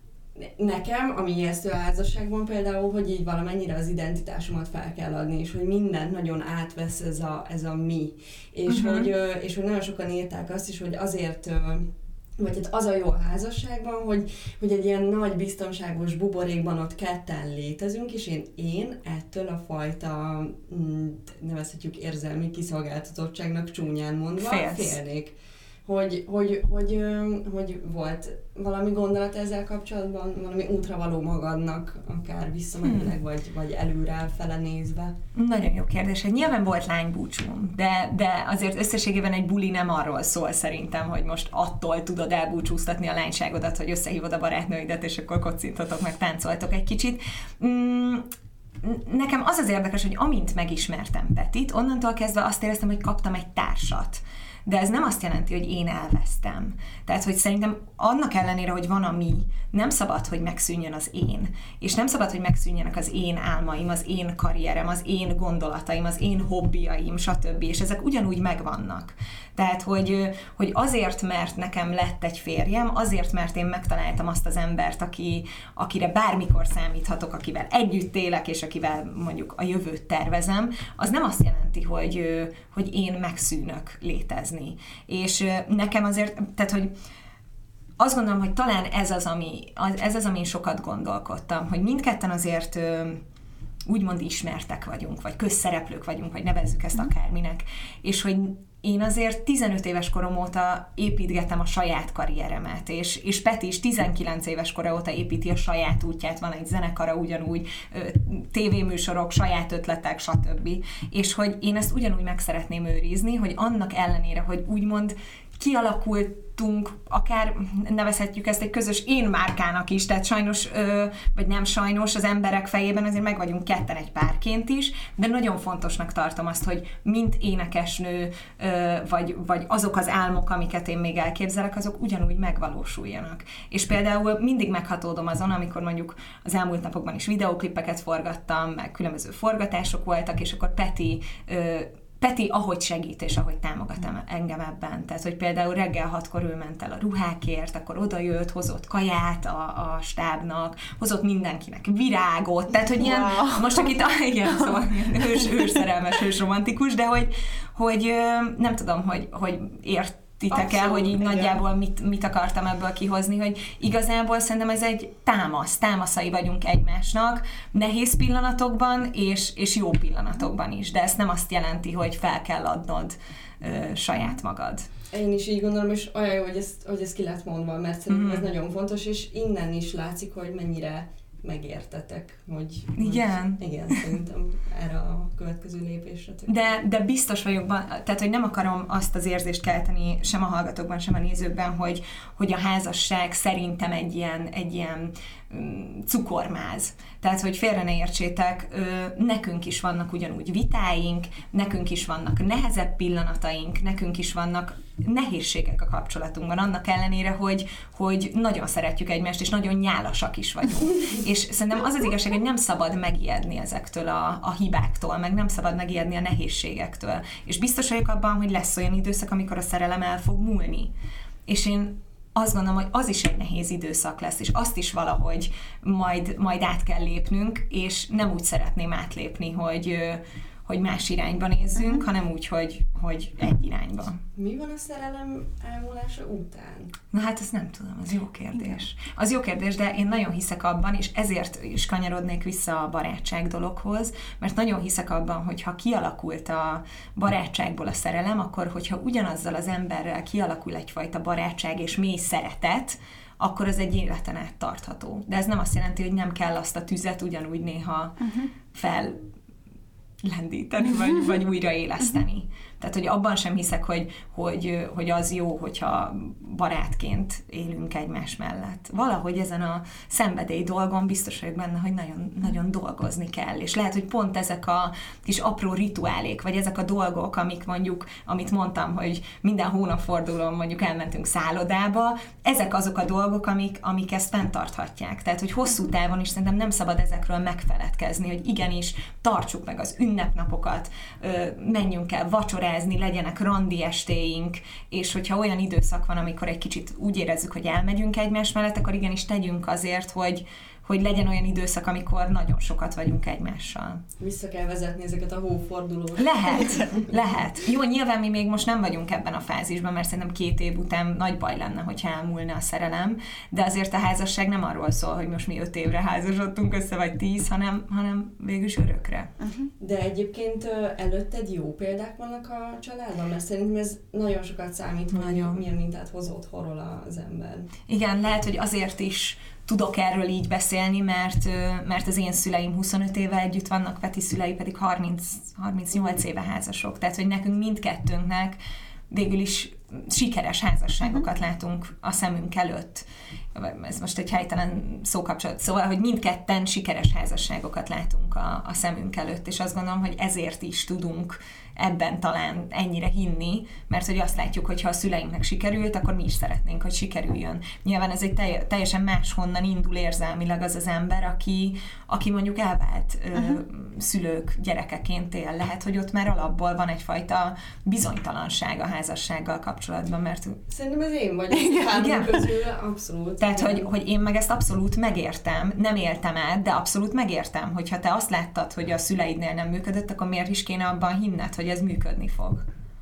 nekem, ami ijesztő a házasságban például, hogy így valamennyire az identitásomat fel kell adni, és hogy mindent nagyon átvesz ez a, ez a mi. És, uh-huh. hogy, és hogy nagyon sokan írták azt is, hogy azért... vagy hát az a jó a házasságban, hogy, hogy egy ilyen nagy biztonságos buborékban ott ketten létezünk, és én, én ettől a fajta, nevezhetjük érzelmi kiszolgáltatottságnak csúnyán mondva, Félsz. félnék. Hogy, hogy, hogy, hogy volt valami gondolat ezzel kapcsolatban, valami útravaló magadnak, akár visszamenőleg, hmm. vagy, vagy előre fele nézve? Nagyon jó kérdés. Nyilván volt lánybúcsúm, de, de azért összességében egy buli nem arról szól szerintem, hogy most attól tudod elbúcsúztatni a lányságodat, hogy összehívod a barátnőidet, és akkor kocintatok, meg táncoltok egy kicsit. Mm. Nekem az az érdekes, hogy amint megismertem Petit, onnantól kezdve azt éreztem, hogy kaptam egy társat. De ez nem azt jelenti, hogy én elvesztem. Tehát, hogy szerintem annak ellenére, hogy van a mi, nem szabad, hogy megszűnjön az én. És nem szabad, hogy megszűnjenek az én álmaim, az én karrierem, az én gondolataim, az én hobbiaim, stb. És ezek ugyanúgy megvannak. Tehát, hogy, hogy azért, mert nekem lett egy férjem, azért, mert én megtaláltam azt az embert, aki, akire bármikor számíthatok, akivel együtt élek, és akivel mondjuk a jövőt tervezem, az nem azt jelenti, hogy, hogy én megszűnök létezni. És nekem azért, tehát, hogy azt gondolom, hogy talán ez az, ami, ez az, amin sokat gondolkodtam, hogy mindketten azért úgymond ismertek vagyunk, vagy közszereplők vagyunk, vagy nevezzük ezt akárminek. És hogy én azért tizenöt éves korom óta építgetem a saját karrieremet, és, és Peti is tizenkilenc éves kora óta építi a saját útját, van egy zenekara ugyanúgy, tévéműsorok, saját ötletek, stb. És hogy én ezt ugyanúgy meg szeretném őrizni, hogy annak ellenére, hogy úgymond kialakultunk, akár nevezhetjük ezt egy közös én márkának is, tehát sajnos, vagy nem sajnos, az emberek fejében azért meg vagyunk ketten egy párként is, de nagyon fontosnak tartom azt, hogy mint énekesnő, vagy, vagy azok az álmok, amiket én még elképzelek, azok ugyanúgy megvalósuljanak. És például mindig meghatódom azon, amikor mondjuk az elmúlt napokban is videóklipeket forgattam, meg különböző forgatások voltak, és akkor Peti Peti ahogy segít, és ahogy támogat engem ebben. Tehát, hogy például reggel hatkor ő ment el a ruhákért, akkor odajött, hozott kaját a, a stábnak, hozott mindenkinek virágot, tehát, hogy ilyen, wow. most akit, igen, szóval hős, hős szerelmes, hős romantikus, de hogy, hogy nem tudom, hogy, hogy ért titek el, hogy így igen. nagyjából mit, mit akartam ebből kihozni, hogy igazából szerintem ez egy támasz, támaszai vagyunk egymásnak, nehéz pillanatokban és, és jó pillanatokban is, de ez nem azt jelenti, hogy fel kell adnod ö, saját magad. Én is így gondolom, és olyan jó, hogy ezt, hogy ezt ki lett mondva, mert szerintem mm. ez nagyon fontos, és innen is látszik, hogy mennyire megértetek, hogy... Igen. Hogy, igen, szerintem erre a következő lépésre. De, de biztos vagyok, tehát, hogy nem akarom azt az érzést kelteni sem a hallgatókban, sem a nézőkben, hogy, hogy a házasság szerintem egy ilyen, egy ilyen um, cukormáz. Tehát, hogy félre ne értsétek, nekünk is vannak ugyanúgy vitáink, nekünk is vannak nehezebb pillanataink, nekünk is vannak nehézségek a kapcsolatunkban, annak ellenére, hogy, hogy nagyon szeretjük egymást, és nagyon nyálasak is vagyunk. És szerintem az az igazság, hogy nem szabad megijedni ezektől a, a hibáktól, meg nem szabad megijedni a nehézségektől. És biztos vagyok abban, hogy lesz olyan időszak, amikor a szerelem el fog múlni. És én azt gondolom, hogy az is egy nehéz időszak lesz, és azt is valahogy majd, majd át kell lépnünk, és nem úgy szeretném átlépni, hogy, hogy más irányba nézzünk, uh-huh. hanem úgy, hogy, hogy egy irányba. Mi van a szerelem elmúlása után? Na hát ezt nem tudom, az jó kérdés. Igen. Az jó kérdés, de én nagyon hiszek abban, és ezért is kanyarodnék vissza a barátság dologhoz, mert nagyon hiszek abban, hogy ha kialakult a barátságból a szerelem, akkor hogyha ugyanazzal az emberrel kialakul egyfajta barátság és mély szeretet, akkor az egy életen át tartható. De ez nem azt jelenti, hogy nem kell azt a tüzet ugyanúgy néha uh-huh. fel lendíteni, vagy, vagy újraéleszteni. Tehát, hogy abban sem hiszek, hogy, hogy, hogy az jó, hogyha barátként élünk egymás mellett. Valahogy ezen a szenvedély dolgon biztos vagyok benne, hogy nagyon, nagyon dolgozni kell. És lehet, hogy pont ezek a kis apró rituálék, vagy ezek a dolgok, amik mondjuk, amit mondtam, hogy minden hónapfordulón mondjuk elmentünk szállodába, ezek azok a dolgok, amik, amik ezt fenntarthatják. Tehát, hogy hosszú távon is szerintem nem szabad ezekről megfeledkezni, hogy igenis tartsuk meg az ünnepnapokat, menjünk el vacsorázni, legyenek randi estéink, és hogyha olyan időszak van, amikor egy kicsit úgy érezzük, hogy elmegyünk egymás mellett, akkor igenis tegyünk azért, hogy, hogy legyen olyan időszak, amikor nagyon sokat vagyunk egymással. Vissza kell vezetni ezeket a hófordulós. Lehet, lehet. Jó, nyilván mi még most nem vagyunk ebben a fázisban, mert szerintem két év után nagy baj lenne, hogyha elmúlna a szerelem, de azért a házasság nem arról szól, hogy most mi öt évre házasodtunk össze, vagy tíz, hanem, hanem végülis örökre. Uh-huh. De egyébként előtted jó példák vannak a családban, mert szerintem ez nagyon sokat számít, hogy nagyon. Milyen mintát hoz otthonról az ember. Igen, lehet, hogy azért is tudok erről így beszélni, mert, mert az én szüleim huszonöt éve együtt vannak, Peti szülei pedig harminc, harmincnyolc éve házasok. Tehát, hogy nekünk mindkettőnknek végül is sikeres házasságokat uh-huh. látunk a szemünk előtt. Ez most egy helytelen szókapcsolat. Szóval, hogy mindketten sikeres házasságokat látunk a, a szemünk előtt, és azt gondolom, hogy ezért is tudunk ebben talán ennyire hinni, mert hogy azt látjuk, hogy ha a szüleinknek sikerült, akkor mi is szeretnénk, hogy sikerüljön. Nyilván ez egy telj- teljesen máshonnan indul érzelmileg az az ember, aki, aki mondjuk elvált uh-huh. ö, szülők gyerekeként él. Lehet, hogy ott már alapból van egyfajta bizonytalanság a házassággal kapcsolatban, mert... Szerintem ez én vagyok három közül, abszolút. Tehát, hogy, hogy én meg ezt abszolút megértem, nem éltem át, de abszolút megértem, hogyha te azt láttad, hogy a szüleidnél nem működött, akkor miért is kéne abban hinned, hogy ez működni fog?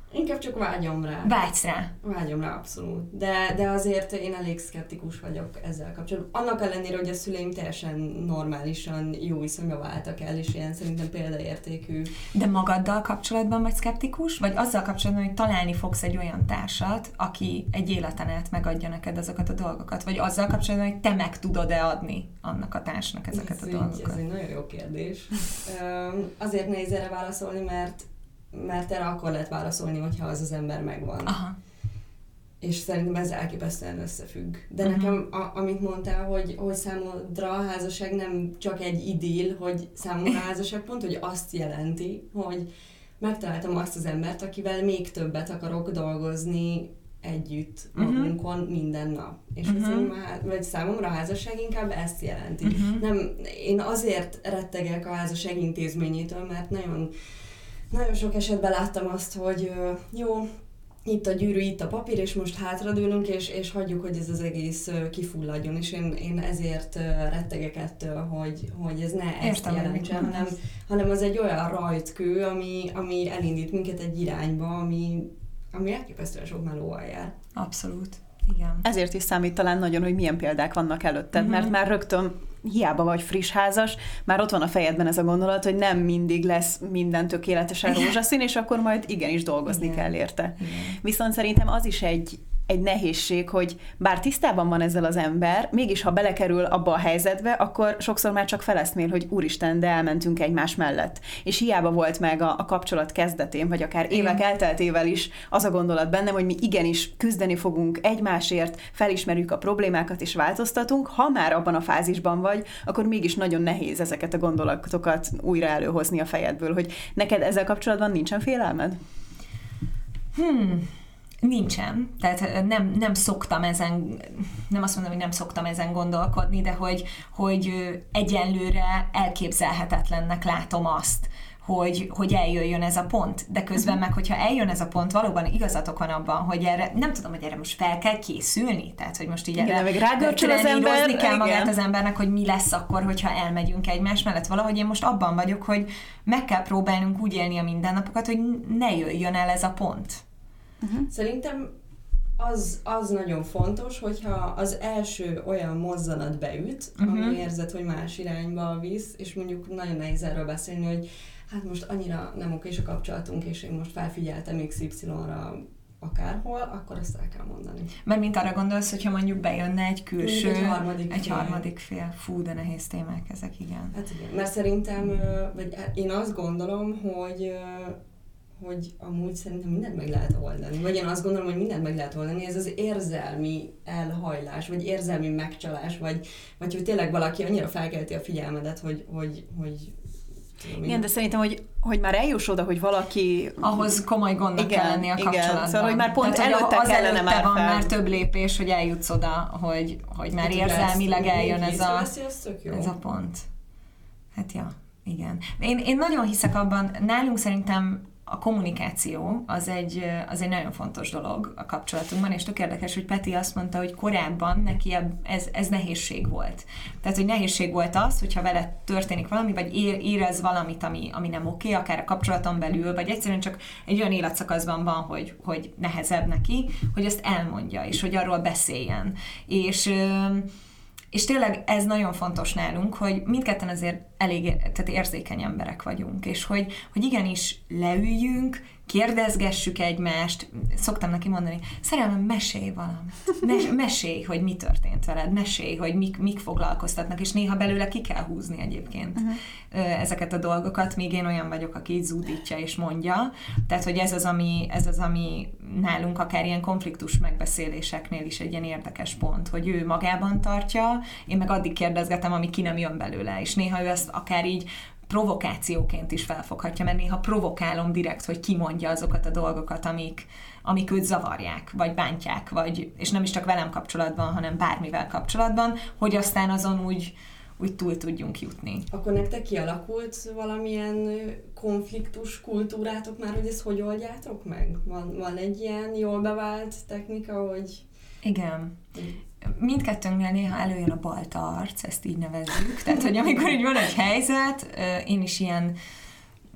Inkább csak vágyom rá. Vágysz rá. Vágyom rá, abszolút. De, de azért én elég szkeptikus vagyok ezzel kapcsolatban. Annak ellenére, hogy a szüleim teljesen normálisan jó viszonyba váltak el, és ilyen szerintem példaértékű. De magaddal kapcsolatban vagy szkeptikus? Vagy azzal kapcsolatban, hogy találni fogsz egy olyan társat, aki egy életen át megadja neked azokat a dolgokat? Vagy azzal kapcsolatban, hogy te meg tudod-e adni annak a társnak ezeket ez a dolgokat? Így, ez egy nagyon jó kérdés. Azért nehéz erre válaszolni, mert mert erre akkor lehet válaszolni, hogyha az az ember megvan. Aha. És szerintem ez elképesztően összefügg. De uh-huh. nekem, a, amit mondtál, hogy, hogy számodra a házasság nem csak egy idill, hogy számomra a házasság pont, hogy azt jelenti, hogy megtaláltam azt az embert, akivel még többet akarok dolgozni együtt magunkon uh-huh. minden nap. És uh-huh. azért már, vagy számomra a házasság inkább ezt jelenti. Uh-huh. Nem, én azért rettegek a házasság intézményétől, mert nagyon Nagyon sok esetben láttam azt, hogy jó, itt a gyűrű, itt a papír, és most hátradőlünk, és, és hagyjuk, hogy ez az egész kifulladjon, és én, én ezért rettegek ettől, hogy, hogy ez ne ezt jelentsen, hanem, hanem az egy olyan rajtkő, ami, ami elindít minket egy irányba, ami, ami elképesztően sok melóval jár. Abszolút. Igen. Ezért is számít talán nagyon, hogy milyen példák vannak előtted, uh-huh. mert már rögtön hiába vagy friss házas, már ott van a fejedben ez a gondolat, hogy nem mindig lesz minden tökéletesen rózsaszín, és akkor majd igenis dolgozni Igen. kell érte. Igen. Viszont szerintem az is egy, egy nehézség, hogy bár tisztában van ezzel az ember, mégis ha belekerül abba a helyzetbe, akkor sokszor már csak feleszmél, hogy úristen, de elmentünk egymás mellett. És hiába volt meg a, a kapcsolat kezdetén, vagy akár évek Igen. elteltével is az a gondolat bennem, hogy mi igenis küzdeni fogunk egymásért, felismerjük a problémákat és változtatunk. Ha már abban a fázisban vagy, akkor mégis nagyon nehéz ezeket a gondolatokat újra előhozni a fejedből, hogy neked ezzel kapcsolatban nincsen félelmed? Hmm... Nincsen, tehát nem, nem szoktam ezen, nem azt mondom, hogy nem szoktam ezen gondolkodni, de hogy, hogy egyenlőre elképzelhetetlennek látom azt, hogy, hogy eljöjjön ez a pont. De közben meg, hogyha eljön ez a pont, valóban igazatok van abban, hogy erre, nem tudom, hogy erre most fel kell készülni, tehát hogy most így erre trenírozni kell magát igen. az embernek, hogy mi lesz akkor, hogyha elmegyünk egymás mellett. Valahogy én most abban vagyok, hogy meg kell próbálnunk úgy élni a mindennapokat, hogy ne jöjjön el ez a pont. Uh-huh. Szerintem az, az nagyon fontos, hogyha az első olyan mozzanat beüt, uh-huh. ami érzed, hogy más irányba visz, és mondjuk nagyon nehéz erről beszélni, hogy hát most annyira nem okés a kapcsolatunk, és én most felfigyeltem iksz ipszilonra akárhol, akkor azt el kell mondani. Mert mint arra gondolsz, hogyha mondjuk bejönne egy külső, egy harmadik, egy fél. harmadik fél. Fú, de nehéz témák ezek, igen. Hát igen, mert szerintem, vagy én azt gondolom, hogy hogy amúgy szerintem mindent meg lehet oldani. Vagy én azt gondolom, hogy mindent meg lehet oldani, ez az érzelmi elhajlás, vagy érzelmi megcsalás, vagy, vagy hogy tényleg valaki annyira felkelti a figyelmedet, hogy, hogy, hogy tudom, igen, de szerintem, hogy, hogy már eljuss oda, hogy valaki... Ahhoz komoly gondnak igen, kell lenni a kapcsolatban. Igen, szóval, hogy már pont tehát, előtte az kellene előtte már van fel. már több lépés, hogy eljutsz oda, hogy, hogy már érzelmileg eljön ez a, ez a pont. Hát ja, igen. Én, én nagyon hiszek abban, nálunk szerintem a kommunikáció az egy, az egy nagyon fontos dolog a kapcsolatunkban, és tök érdekes, hogy Peti azt mondta, hogy korábban neki ez, ez nehézség volt. Tehát, hogy nehézség volt az, hogyha vele történik valami, vagy érez valamit, ami, ami nem oké, akár a kapcsolaton belül, vagy egyszerűen csak egy olyan életszakaszban van, hogy, hogy nehezebb neki, hogy ezt elmondja, és hogy arról beszéljen. És És tényleg ez nagyon fontos nálunk, hogy mindketten azért elég tehát érzékeny emberek vagyunk, és hogy, hogy igenis leüljünk, kérdezgessük egymást, szoktam neki mondani, szerelmem, mesélj valamit, Mes- mesélj, hogy mi történt veled, mesélj, hogy mik, mik foglalkoztatnak, és néha belőle ki kell húzni egyébként uh-huh. ezeket a dolgokat, míg én olyan vagyok, aki így zúdítja és mondja, tehát, hogy ez az, ami, ez az, ami nálunk akár ilyen konfliktus megbeszéléseknél is egy ilyen érdekes pont, hogy ő magában tartja, én meg addig kérdezgetem, ami ki nem jön belőle, és néha ő ezt akár így provokációként is felfoghatja, mert néha provokálom direkt, hogy kimondja azokat a dolgokat, amik, amik őt zavarják, vagy bántják, vagy, és nem is csak velem kapcsolatban, hanem bármivel kapcsolatban, hogy aztán azon úgy, úgy túl tudjunk jutni. Akkor nektek kialakult valamilyen konfliktus kultúrátok már, hogy ezt hogy oldjátok meg? Van, van egy ilyen jól bevált technika, hogy... Igen. Mindkettőnknél néha előjön a balta arc, ezt így nevezzük. Tehát, hogy amikor így van egy helyzet, én is ilyen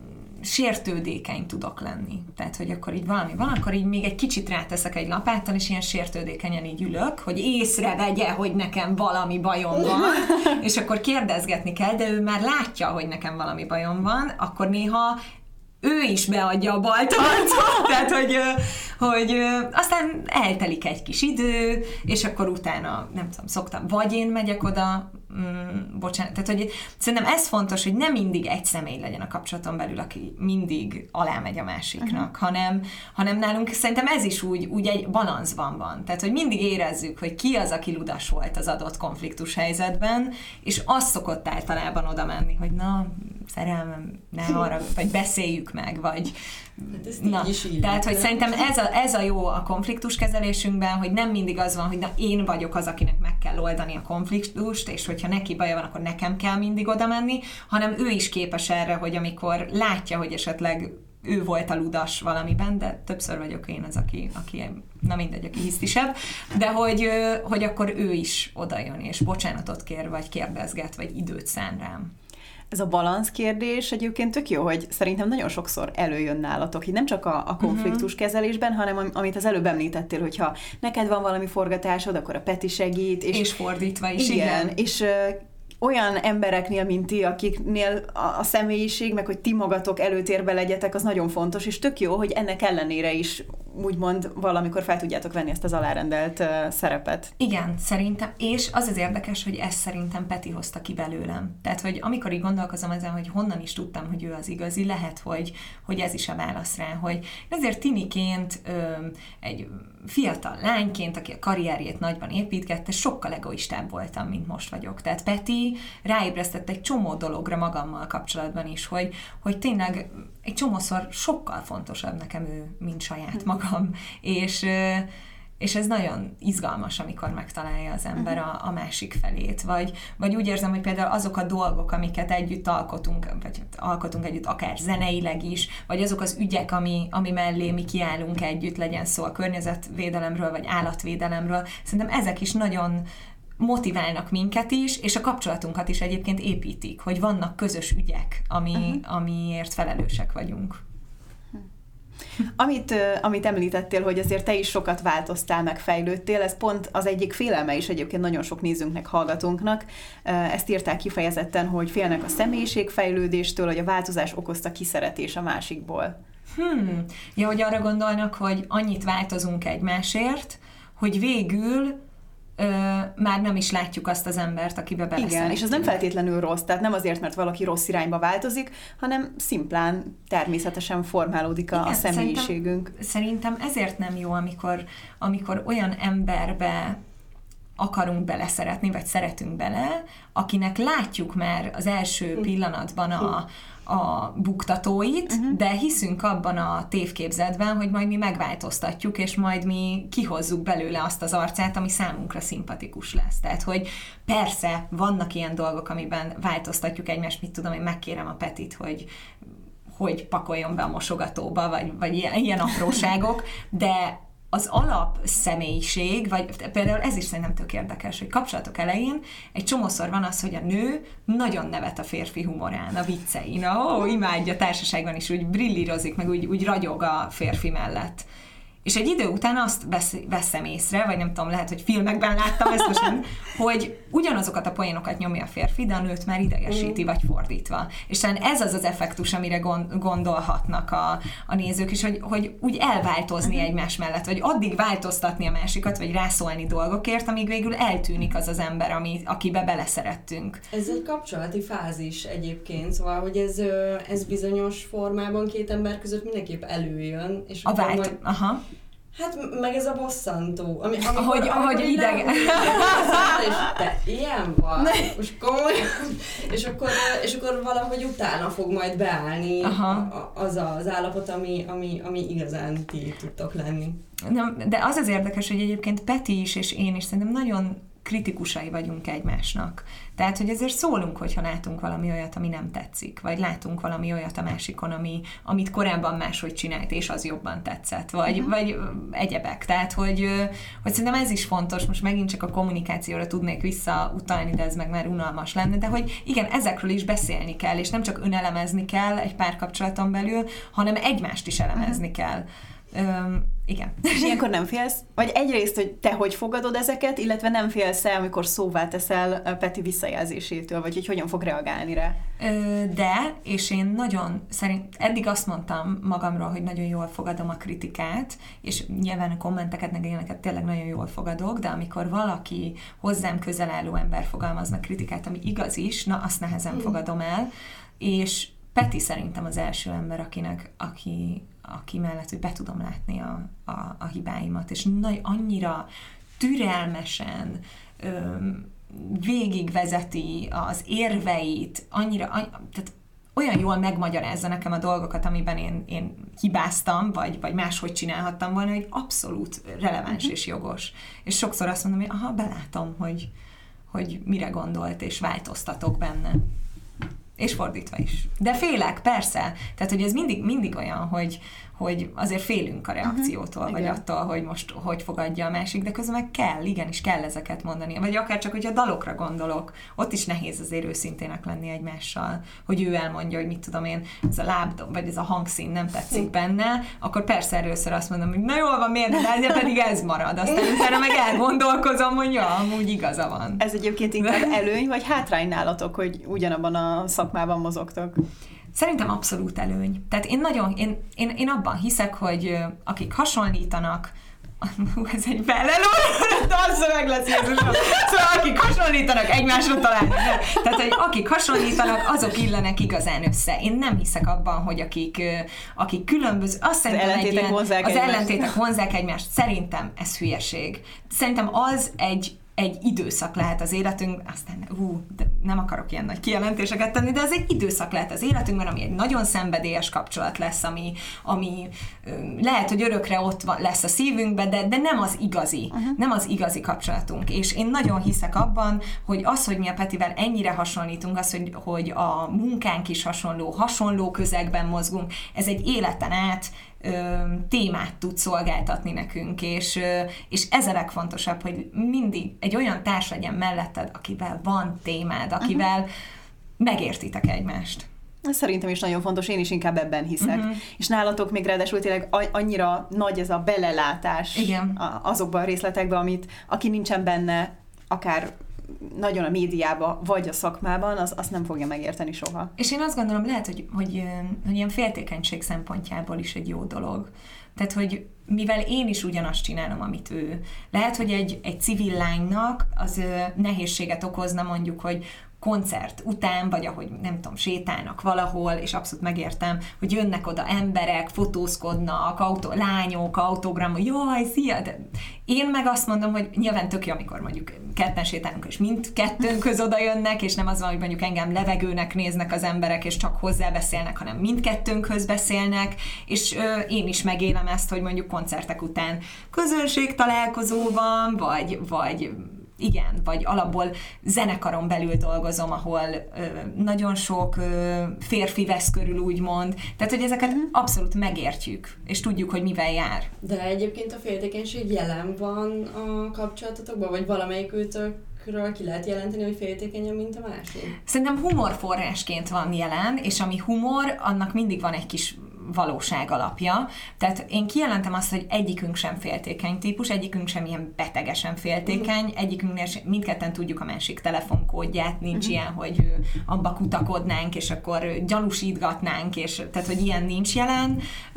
sértődékeny tudok lenni. Tehát, hogy akkor így valami van, akkor így még egy kicsit ráteszek egy lapáttal, és ilyen sértődékenyen így ülök, hogy észrevegye, hogy nekem valami bajom van, és akkor kérdezgetni kell, de ő már látja, hogy nekem valami bajom van, akkor néha ő is beadja a baltarcot, tehát, hogy, hogy aztán eltelik egy kis idő, és akkor utána, nem tudom, szoktam, vagy én megyek oda, mm, bocsánat, tehát, hogy szerintem ez fontos, hogy nem mindig egy személy legyen a kapcsolaton belül, aki mindig alá megy a másiknak, uh-huh. hanem, hanem nálunk szerintem ez is úgy, úgy egy balanszban van, tehát, hogy mindig érezzük, hogy ki az, aki ludas volt az adott konfliktus helyzetben, és az szokott általában oda menni, hogy na, szerelmem, ne arra, vagy beszéljük meg, vagy hát na, tehát, hogy szerintem ez a, ez a jó a konfliktuskezelésünkben, hogy nem mindig az van, hogy na, én vagyok az, akinek meg kell oldani a konfliktust, és hogyha neki baja van, akkor nekem kell mindig oda menni, hanem ő is képes erre, hogy amikor látja, hogy esetleg ő volt a ludas valamiben, de többször vagyok én az, aki, aki na mindegy, aki hisztisebb, de hogy, hogy akkor ő is odajön, és bocsánatot kér, vagy kérdezget, vagy időt szán rám. Ez a balansz kérdés egyébként tök jó, hogy szerintem nagyon sokszor előjön nálatok, így nem csak a, a konfliktus kezelésben, hanem amit az előbb említettél, hogyha neked van valami forgatásod, akkor a Peti segít. És, és fordítva is, igen. igen. És olyan embereknél, mint ti, akiknél a, a személyiség, meg hogy ti magatok előtérbe legyetek, az nagyon fontos, és tök jó, hogy ennek ellenére is úgymond valamikor fel tudjátok venni ezt az alárendelt uh, szerepet. Igen, szerintem, és az az érdekes, hogy ezt szerintem Peti hozta ki belőlem. Tehát, hogy amikor így gondolkozom ezen, hogy honnan is tudtam, hogy ő az igazi, lehet, hogy, hogy ez is a válasz rá, hogy azért tiniként ö, egy fiatal lányként, aki a karrierjét nagyban építgette, sokkal egoistább voltam, mint most vagyok. Tehát Peti ráébresztett egy csomó dologra magammal kapcsolatban is, hogy, hogy tényleg egy csomószor sokkal fontosabb nekem ő, mint saját magam. És, és ez nagyon izgalmas, amikor megtalálja az ember a, a másik felét. Vagy, vagy úgy érzem, hogy például azok a dolgok, amiket együtt alkotunk, vagy alkotunk együtt, akár zeneileg is, vagy azok az ügyek, ami, ami mellé mi kiállunk együtt, legyen szó a környezetvédelemről, vagy állatvédelemről, szerintem ezek is nagyon motiválnak minket is, és a kapcsolatunkat is egyébként építik, hogy vannak közös ügyek, ami, uh-huh. amiért felelősek vagyunk. Amit, amit említettél, hogy azért te is sokat változtál, meg fejlődtél, ez pont az egyik félelme is egyébként nagyon sok nézőnknek, hallgatónknak. Ezt írták kifejezetten, hogy félnek a személyiségfejlődéstől, hogy a változás okozta kiszeretés a másikból. Hmm. Ja, hogy arra gondolnak, hogy annyit változunk egymásért, hogy végül Ö, már nem is látjuk azt az embert, akibe beleszeretünk. Igen, és ez nem feltétlenül rossz, tehát nem azért, mert valaki rossz irányba változik, hanem szimplán természetesen formálódik a, Igen, a személyiségünk. Szerintem, szerintem ezért nem jó, amikor, amikor olyan emberbe akarunk beleszeretni, vagy szeretünk bele, akinek látjuk már az első pillanatban a, a buktatóit, uh-huh. de hiszünk abban a tévképzetben, hogy majd mi megváltoztatjuk, és majd mi kihozzuk belőle azt az arcát, ami számunkra szimpatikus lesz. Tehát, hogy persze vannak ilyen dolgok, amiben változtatjuk egymást, mit tudom, én megkérem a Petit, hogy hogy pakoljon be a mosogatóba, vagy, vagy ilyen, ilyen apróságok, de az alap személyiség, vagy például ez is szerintem tök érdekes, hogy kapcsolatok elején egy csomószor van az, hogy a nő nagyon nevet a férfi humorán, a viccein, ó, imádja, társaságban is úgy brillírozik, meg úgy, úgy ragyog a férfi mellett. És egy idő után azt vesz, veszem észre, vagy nem tudom, lehet, hogy filmekben láttam ezt most, hogy ugyanazokat a poénokat nyomja a férfi, de a nőt már idegesíti, vagy fordítva. És talán ez az az effektus, amire gondolhatnak a, a nézők is, hogy, hogy úgy elváltozni uh-huh. egymás mellett, vagy addig változtatni a másikat, vagy rászólni dolgokért, amíg végül eltűnik az az ember, ami, akibe beleszerettünk. Ez egy kapcsolati fázis egyébként, szóval, hogy ez, ez bizonyos formában két ember között mindenképp előjön. És a vált, majd... aha. Hát meg ez a bosszantó. Ami, amikor, ahogy ahogy idegen. És te ilyen van. Most komolyan. És akkor, és akkor valahogy utána fog majd beállni a, az az állapot, ami, ami, ami igazán ti tudtok lenni. Nem, de az az érdekes, hogy egyébként Peti is és én is szerintem nagyon kritikusai vagyunk egymásnak. Tehát, hogy ezért szólunk, hogyha látunk valami olyat, ami nem tetszik, vagy látunk valami olyat a másikon, ami, amit korábban máshogy csinált, és az jobban tetszett, vagy, uh-huh. vagy egyebek. Tehát, hogy, hogy szerintem ez is fontos, most megint csak a kommunikációra tudnék visszautalni, de ez meg már unalmas lenne, de hogy igen, ezekről is beszélni kell, és nem csak önelemezni kell egy párkapcsolaton belül, hanem egymást is elemezni uh-huh. kell. Üm, igen. És ilyenkor nem félsz? Vagy egyrészt, hogy te hogy fogadod ezeket, illetve nem félsz el, amikor szóvá teszel Peti visszajelzésétől, vagy hogy hogyan fog reagálni rá? De, és én nagyon szerint, eddig azt mondtam magamról, hogy nagyon jól fogadom a kritikát, és nyilván a kommenteket, meg ilyeneket tényleg nagyon jól fogadok, de amikor valaki hozzám közel álló ember fogalmazna kritikát, ami igaz is, na azt nehezen mm. fogadom el, és Peti szerintem az első ember, akinek, aki aki mellett, hogy be tudom látni a, a, a hibáimat, és nagy, annyira türelmesen öm, végigvezeti az érveit, annyira, any, tehát olyan jól megmagyarázza nekem a dolgokat, amiben én, én hibáztam, vagy, vagy máshogy csinálhattam volna, hogy abszolút releváns uh-huh. és jogos. És sokszor azt mondom, hogy aha, belátom, hogy, hogy mire gondolt, és változtatok benne. És fordítva is. De félek, persze. Tehát, hogy ez mindig, mindig olyan, hogy, hogy azért félünk a reakciótól, uh-huh. vagy igen. attól, hogy most hogy fogadja a másik, de közben meg kell, igenis kell ezeket mondani. Vagy akár csak, hogyha dalokra gondolok, ott is nehéz azért őszintének lenni egymással, hogy ő elmondja, hogy mit tudom én, ez a lábdob, vagy ez a hangszín nem tetszik benne, akkor persze először azt mondom, hogy na jól van, miért, de pedig ez marad. Aztán utána meg elgondolkozom, hogy ja, amúgy igaza van. Ez egyébként inkább előny, vagy hátrány nálatok, hogy ugyanabban a szakmában mozogtok? Szerintem abszolút előny. Tehát én nagyon, én, én, én abban hiszek, hogy akik hasonlítanak, hú, ez egy belelúr, dalszöveg lesz, Jézusom. Szóval akik hasonlítanak egymásra talán. Tehát, hogy akik hasonlítanak, azok illenek igazán össze. Én nem hiszek abban, hogy akik, akik különböző, azt szerintem az ellentétek vonzák az egymást. ellentétek vonzák egymást. Szerintem ez hülyeség. Szerintem az egy egy időszak lehet az életünk, aztán hú, de nem akarok ilyen nagy kijelentéseket tenni, de ez egy időszak lehet az életünkben, ami egy nagyon szenvedélyes kapcsolat lesz, ami, ami lehet, hogy örökre ott van, lesz a szívünkben, de, de nem az igazi, uh-huh. nem az igazi kapcsolatunk. És én nagyon hiszek abban, hogy az, hogy mi a Petivel ennyire hasonlítunk, az, hogy, hogy a munkánk is hasonló, hasonló közegben mozgunk, ez egy életen át témát tud szolgáltatni nekünk, és, és ez a legfontosabb, hogy mindig egy olyan társ legyen melletted, akivel van témád, akivel uh-huh. megértitek egymást. Ez szerintem is nagyon fontos, én is inkább ebben hiszek. Uh-huh. És nálatok még ráadásul tényleg annyira nagy ez a belelátás igen. azokban a részletekben, amit aki nincsen benne, akár nagyon a médiában, vagy a szakmában, az, azt nem fogja megérteni soha. És én azt gondolom, lehet, hogy, hogy, hogy ilyen féltékenység szempontjából is egy jó dolog. Tehát, hogy mivel én is ugyanazt csinálom, amit ő. Lehet, hogy egy, egy civil lánynak az nehézséget okozna mondjuk, hogy koncert után, vagy ahogy nem tudom, sétálnak valahol, és abszolút megértem, hogy jönnek oda emberek, fotózkodnak, autó, lányok, autogram, jaj, szia! De én meg azt mondom, hogy nyilván tök jó, amikor mondjuk ketten sétálunk, és mindkettőnkhöz oda jönnek, és nem az van, hogy mondjuk engem levegőnek néznek az emberek, és csak hozzá beszélnek, hanem mindkettőnkhöz beszélnek, és ö, én is megélem ezt, hogy mondjuk koncertek után közönségtalálkozó van, vagy, vagy igen, vagy alapból zenekaron belül dolgozom, ahol ö, nagyon sok ö, férfi vesz körül, úgymond. Tehát, hogy ezeket abszolút megértjük, és tudjuk, hogy mivel jár. De egyébként a féltékenység jelen van a kapcsolatotokban, vagy valamelyik őtökről ki lehet jelenteni, hogy féltékenyebb, mint a másik? Szerintem humorforrásként van jelen, és ami humor, annak mindig van egy kis valóság alapja. Tehát én kijelentem azt, hogy egyikünk sem féltékeny típus, egyikünk sem ilyen betegesen féltékeny, uh-huh. egyikünknél sem, mindketten tudjuk a másik telefonkódját, nincs uh-huh. ilyen, hogy abba kutakodnánk, és akkor gyanúsítgatnánk, és tehát, hogy ilyen nincs jelen,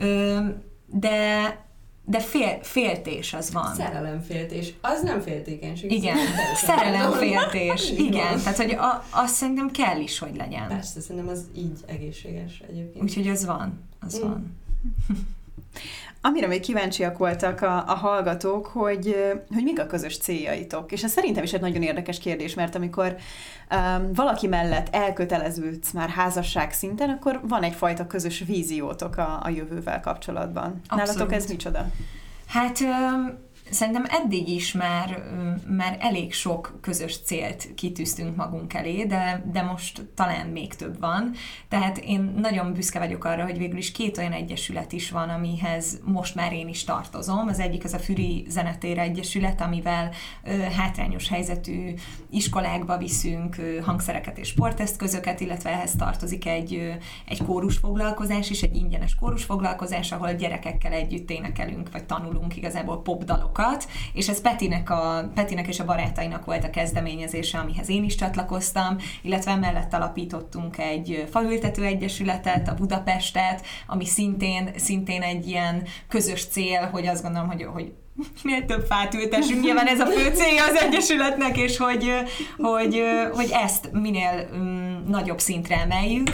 de de fél, féltés az van. Szerelemféltés. Az nem féltékenység. Igen, szerelemféltés. Igen, tehát hogy a, azt szerintem kell is, hogy legyen. Persze, szerintem az így egészséges egyébként. Úgyhogy az van, az mm. van. Amire még kíváncsiak voltak a, a hallgatók, hogy, hogy mik a közös céljaitok. És ez szerintem is egy nagyon érdekes kérdés, mert amikor um, valaki mellett elköteleződsz már házasság szinten, akkor van egyfajta közös víziótok a, a jövővel kapcsolatban. Abszolút. Nálatok ez micsoda? Hát szerintem eddig is már, már elég sok közös célt kitűztünk magunk elé, de, de most talán még több van. Tehát én nagyon büszke vagyok arra, hogy végül is két olyan egyesület is van, amihez most már én is tartozom. Az egyik az a Füri Zenetér Egyesület, amivel ö, hátrányos helyzetű iskolákba viszünk ö, hangszereket és sporteszközöket, illetve ehhez tartozik egy, ö, egy kórusfoglalkozás is, egy ingyenes kórusfoglalkozás, ahol gyerekekkel együtt énekelünk, vagy tanulunk igazából popdalokat, és ez Petinek, a, Petinek és a barátainak volt a kezdeményezése, amihez én is csatlakoztam, illetve emellett alapítottunk egy faültető egyesületet, a Budapestet, ami szintén, szintén egy ilyen közös cél, hogy azt gondolom, hogy, hogy minél több fát ültessünk, nyilván ez a fő célja az egyesületnek, és hogy, hogy, hogy ezt minél um, nagyobb szintre emeljük.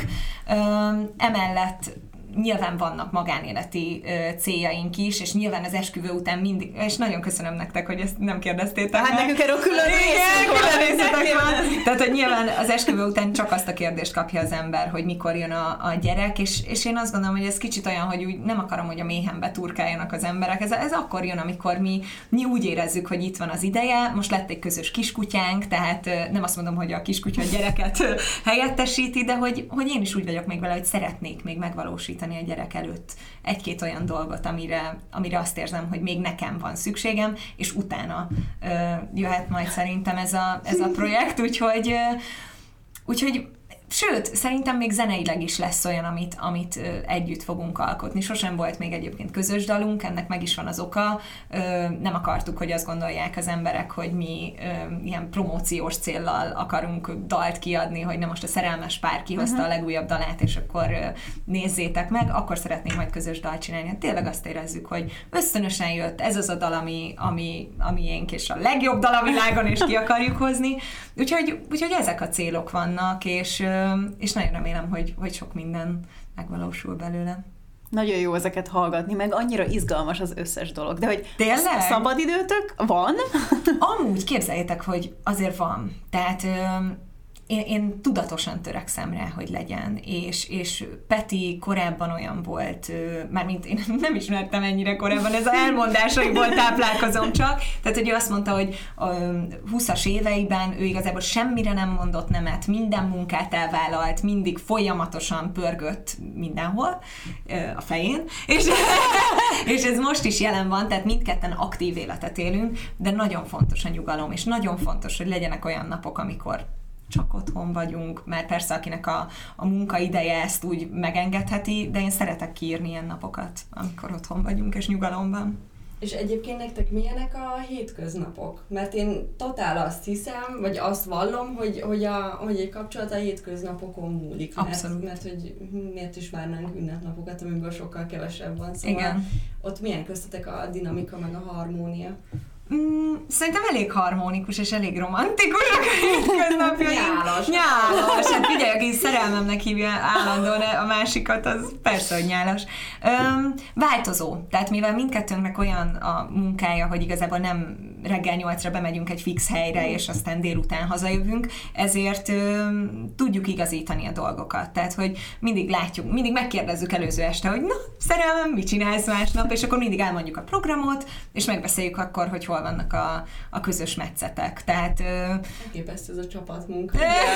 Um, emellett nyilván vannak magánéleti ö, céljaink is, és nyilván az esküvő után mindig, és nagyon köszönöm nektek, hogy ezt nem kérdeztétek. Hát nekünk erről külön részletek van. Tehát, hogy nyilván az esküvő után csak azt a kérdést kapja az ember, hogy mikor jön a, a gyerek, és, és én azt gondolom, hogy ez kicsit olyan, hogy úgy nem akarom, hogy a méhembe turkáljanak az emberek. Ez, ez akkor jön, amikor mi, mi úgy érezzük, hogy itt van az ideje. Most lett egy közös kiskutyánk, tehát nem azt mondom, hogy a kiskutya a gyereket helyettesíti, de hogy, hogy én is úgy vagyok még vele, hogy szeretnék még megvalósítani a gyerek előtt egy-két olyan dolgot, amire, amire azt érzem, hogy még nekem van szükségem, és utána ö, jöhet majd szerintem ez a, ez a projekt, úgyhogy, ö, úgyhogy sőt, szerintem még zeneileg is lesz olyan, amit, amit ö, együtt fogunk alkotni. Sosem volt még egyébként közös dalunk, ennek meg is van az oka. Ö, nem akartuk, hogy azt gondolják az emberek, hogy mi ö, ilyen promóciós céllal akarunk dalt kiadni, hogy nem most a szerelmes pár kihozta uh-huh. a legújabb dalát, és akkor ö, nézzétek meg, akkor szeretnénk majd közös dalt csinálni. Tényleg azt érezzük, hogy ösztönösen jött, ez az a dal, ami, ami, amiénk, és a legjobb dal a világon, és ki akarjuk hozni. Úgyhogy, úgyhogy ezek a célok vannak, és és nagyon remélem, hogy, hogy sok minden megvalósul belőle. Nagyon jó ezeket hallgatni, meg annyira izgalmas az összes dolog. De hogy tényleg? Szabadidőtök van? Amúgy képzeljétek, hogy azért van. Tehát én, én tudatosan törekszem rá, hogy legyen, és, és Peti korábban olyan volt, mármint én nem ismertem ennyire korábban, ez az elmondásaiból táplálkozom csak, tehát hogy ő azt mondta, hogy a húszas éveiben ő igazából semmire nem mondott nemet, minden munkát elvállalt, mindig folyamatosan pörgött mindenhol a fején, és, és ez most is jelen van, tehát mindketten aktív életet élünk, de nagyon fontos a nyugalom, és nagyon fontos, hogy legyenek olyan napok, amikor csak otthon vagyunk, mert persze akinek a, a munkaideje ezt úgy megengedheti, de én szeretek kiírni ilyen napokat, amikor otthon vagyunk és nyugalomban. És egyébként nektek milyenek a hétköznapok? Mert én totál azt hiszem, vagy azt vallom, hogy, hogy, a, hogy egy kapcsolat a hétköznapokon múlik. Abszolút. Mert, mert hogy miért is várnánk ünnepnapokat, amiből sokkal kevesebb van. Szóval igen. Ott milyen köztetek a dinamika, meg a harmónia? Mm, szerintem elég harmonikus és elég romantikus a hétköznapjaink. Nyálas. Nyálas. Hát figyelj, aki szerelmemnek hívja állandóan a másikat, az persze, hogy nyálas. Öm, változó. Tehát mivel mindkettőnknek olyan a munkája, hogy igazából nem reggel nyolcra bemegyünk egy fix helyre, és aztán délután hazajövünk, ezért öm, tudjuk igazítani a dolgokat. Tehát, hogy mindig látjuk, mindig megkérdezzük előző este, hogy na, szerelmem, mit csinálsz másnap, és akkor mindig elmondjuk a programot, és megbeszéljük akkor, hogy hol vannak a, a közös metszetek. Tehát... Elképesztő ez a csapatmunka.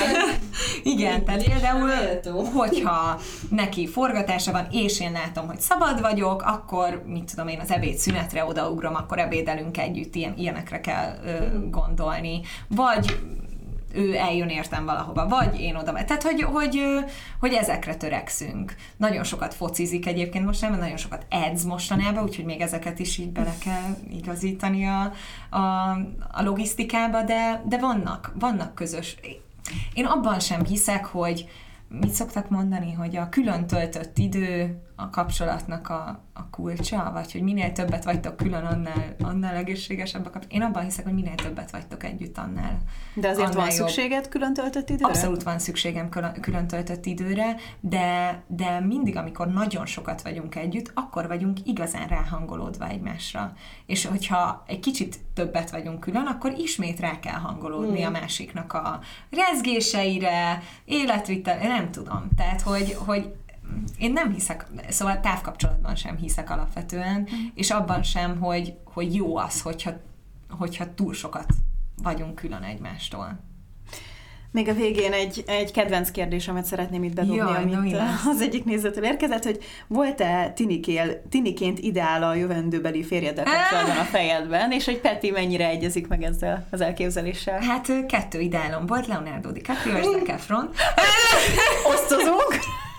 Igen, tehát például, hogyha neki forgatása van, és én látom, hogy szabad vagyok, akkor, mit tudom én, az ebéd szünetre odaugrom, akkor ebédelünk együtt, ilyen, ilyenekre kell ö, gondolni. Vagy ő eljön értem valahova, vagy én oda megy. Tehát, hogy, hogy, hogy ezekre törekszünk. Nagyon sokat focizik egyébként mostanában, nagyon sokat edz mostanában, úgyhogy még ezeket is így bele kell igazítani a, a, a logisztikába, de, de vannak, vannak közös. Én abban sem hiszek, hogy mit szoktak mondani, hogy a külön töltött idő a kapcsolatnak a, a kulcsa, vagy hogy minél többet vagytok külön, annál, annál egészségesebb a kapcsolat. Én abban hiszek, hogy minél többet vagytok együtt, annál De azért annál van jobb. Szükséged külön töltött időre? Abszolút van szükségem külön töltött időre, de, de mindig, amikor nagyon sokat vagyunk együtt, akkor vagyunk igazán ráhangolódva egymásra. És hogyha egy kicsit többet vagyunk külön, akkor ismét rá kell hangolódni hmm. a másiknak a rezgéseire, életvitel, nem tudom. Tehát, hogy, hogy én nem hiszek, szóval távkapcsolatban sem hiszek alapvetően, mm. és abban sem, hogy, hogy jó az, hogyha, hogyha túl sokat vagyunk külön egymástól. Még a végén egy, egy kedvenc kérdés, amit szeretném itt bedobni, Jaj, amit no, az egyik nézőtől érkezett, hogy volt-e tinikél, tiniként ideál a jövendőbeli férjeddel kapcsolatban a fejedben, és hogy Peti mennyire egyezik meg ezzel az elképzeléssel? Hát kettő ideálom volt, Leonardo DiCaprio és Zac Efron. Osztozunk!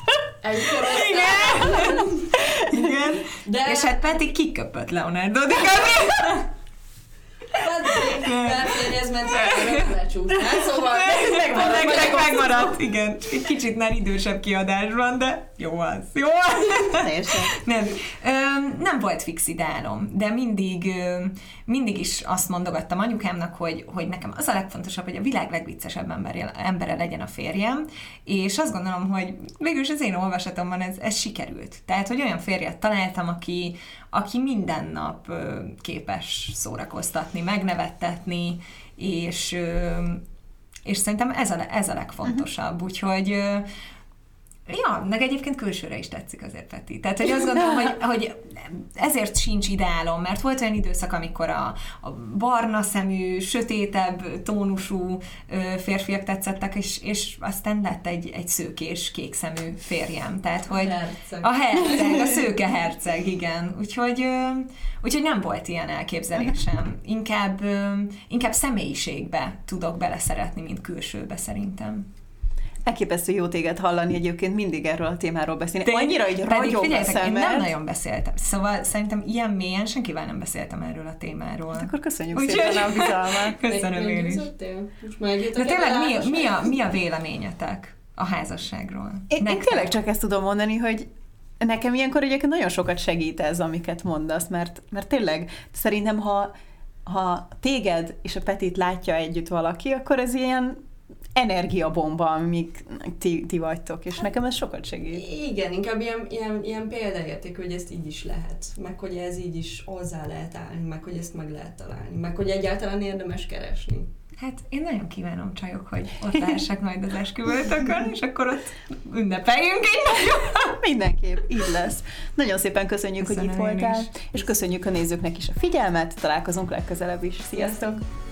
Igen! Igen. De... És hát Peti kiköpött Leonardo DiCaprio. Felférjezment, szóval megmaradt, megmaradt, igen. Egy kicsit már idősebb kiadásban, de jó az, jó az. Nem, nem volt fix ideálom, de mindig, mindig is azt mondogattam anyukámnak, hogy, hogy nekem az a legfontosabb, hogy a világ legviccesebb embere, embere legyen a férjem, és azt gondolom, hogy végülis az én olvasatomban ez, ez sikerült. Tehát, hogy olyan férjet találtam, aki, aki minden nap képes szórakoztatni, megnevettetni, és, és szerintem ez a, ez a legfontosabb. Uh-huh. Úgyhogy ja, meg egyébként külsőre is tetszik azért Peti. Tehát, hogy azt gondolom, hogy, hogy ezért sincs ideálom, mert volt olyan időszak, amikor a, a barna szemű, sötétebb tónusú férfiak tetszettek, és, és aztán lett egy, egy szőkés, kék szemű férjem. Tehát, hogy herceg. A herceg, a szőke herceg, igen. Úgyhogy, úgyhogy nem volt ilyen elképzelésem. Inkább, inkább személyiségbe tudok beleszeretni, mint külsőbe szerintem. Elképesztő jó téged hallani, egyébként mindig erről a témáról beszélni. Annyira, hogy ragyog a szemed. Én nem nagyon beszéltem. Szóval szerintem ilyen mélyen senkivel nem beszéltem erről a témáról. Hát akkor köszönjük Úgy szépen a bizalmat. Köszönöm én is. De tényleg mi, mi, a, mi a véleményetek a házasságról? Én, én tényleg csak ezt tudom mondani, hogy nekem ilyenkor egyébként nagyon sokat segít ez, amiket mondasz, mert, mert tényleg szerintem, ha, ha téged és a Petit látja együtt valaki, akkor ez ilyen energiabomba, amíg ti, ti vagytok, és nekem ez sokat segít. Igen, inkább ilyen, ilyen, ilyen példaérték, hogy ezt így is lehet, meg hogy ez így is hozzá lehet állni, meg hogy ezt meg lehet találni, meg hogy egyáltalán érdemes keresni. Hát én nagyon kívánom, csajok, hogy ott lehessek majd az esküvőtökön, és akkor ott ünnepeljünk egy nagyon. Mindenképp, így lesz. Nagyon szépen köszönjük, Köszönöm hogy itt voltál, és köszönjük a nézőknek is a figyelmet, találkozunk legközelebb is. Sziasztok!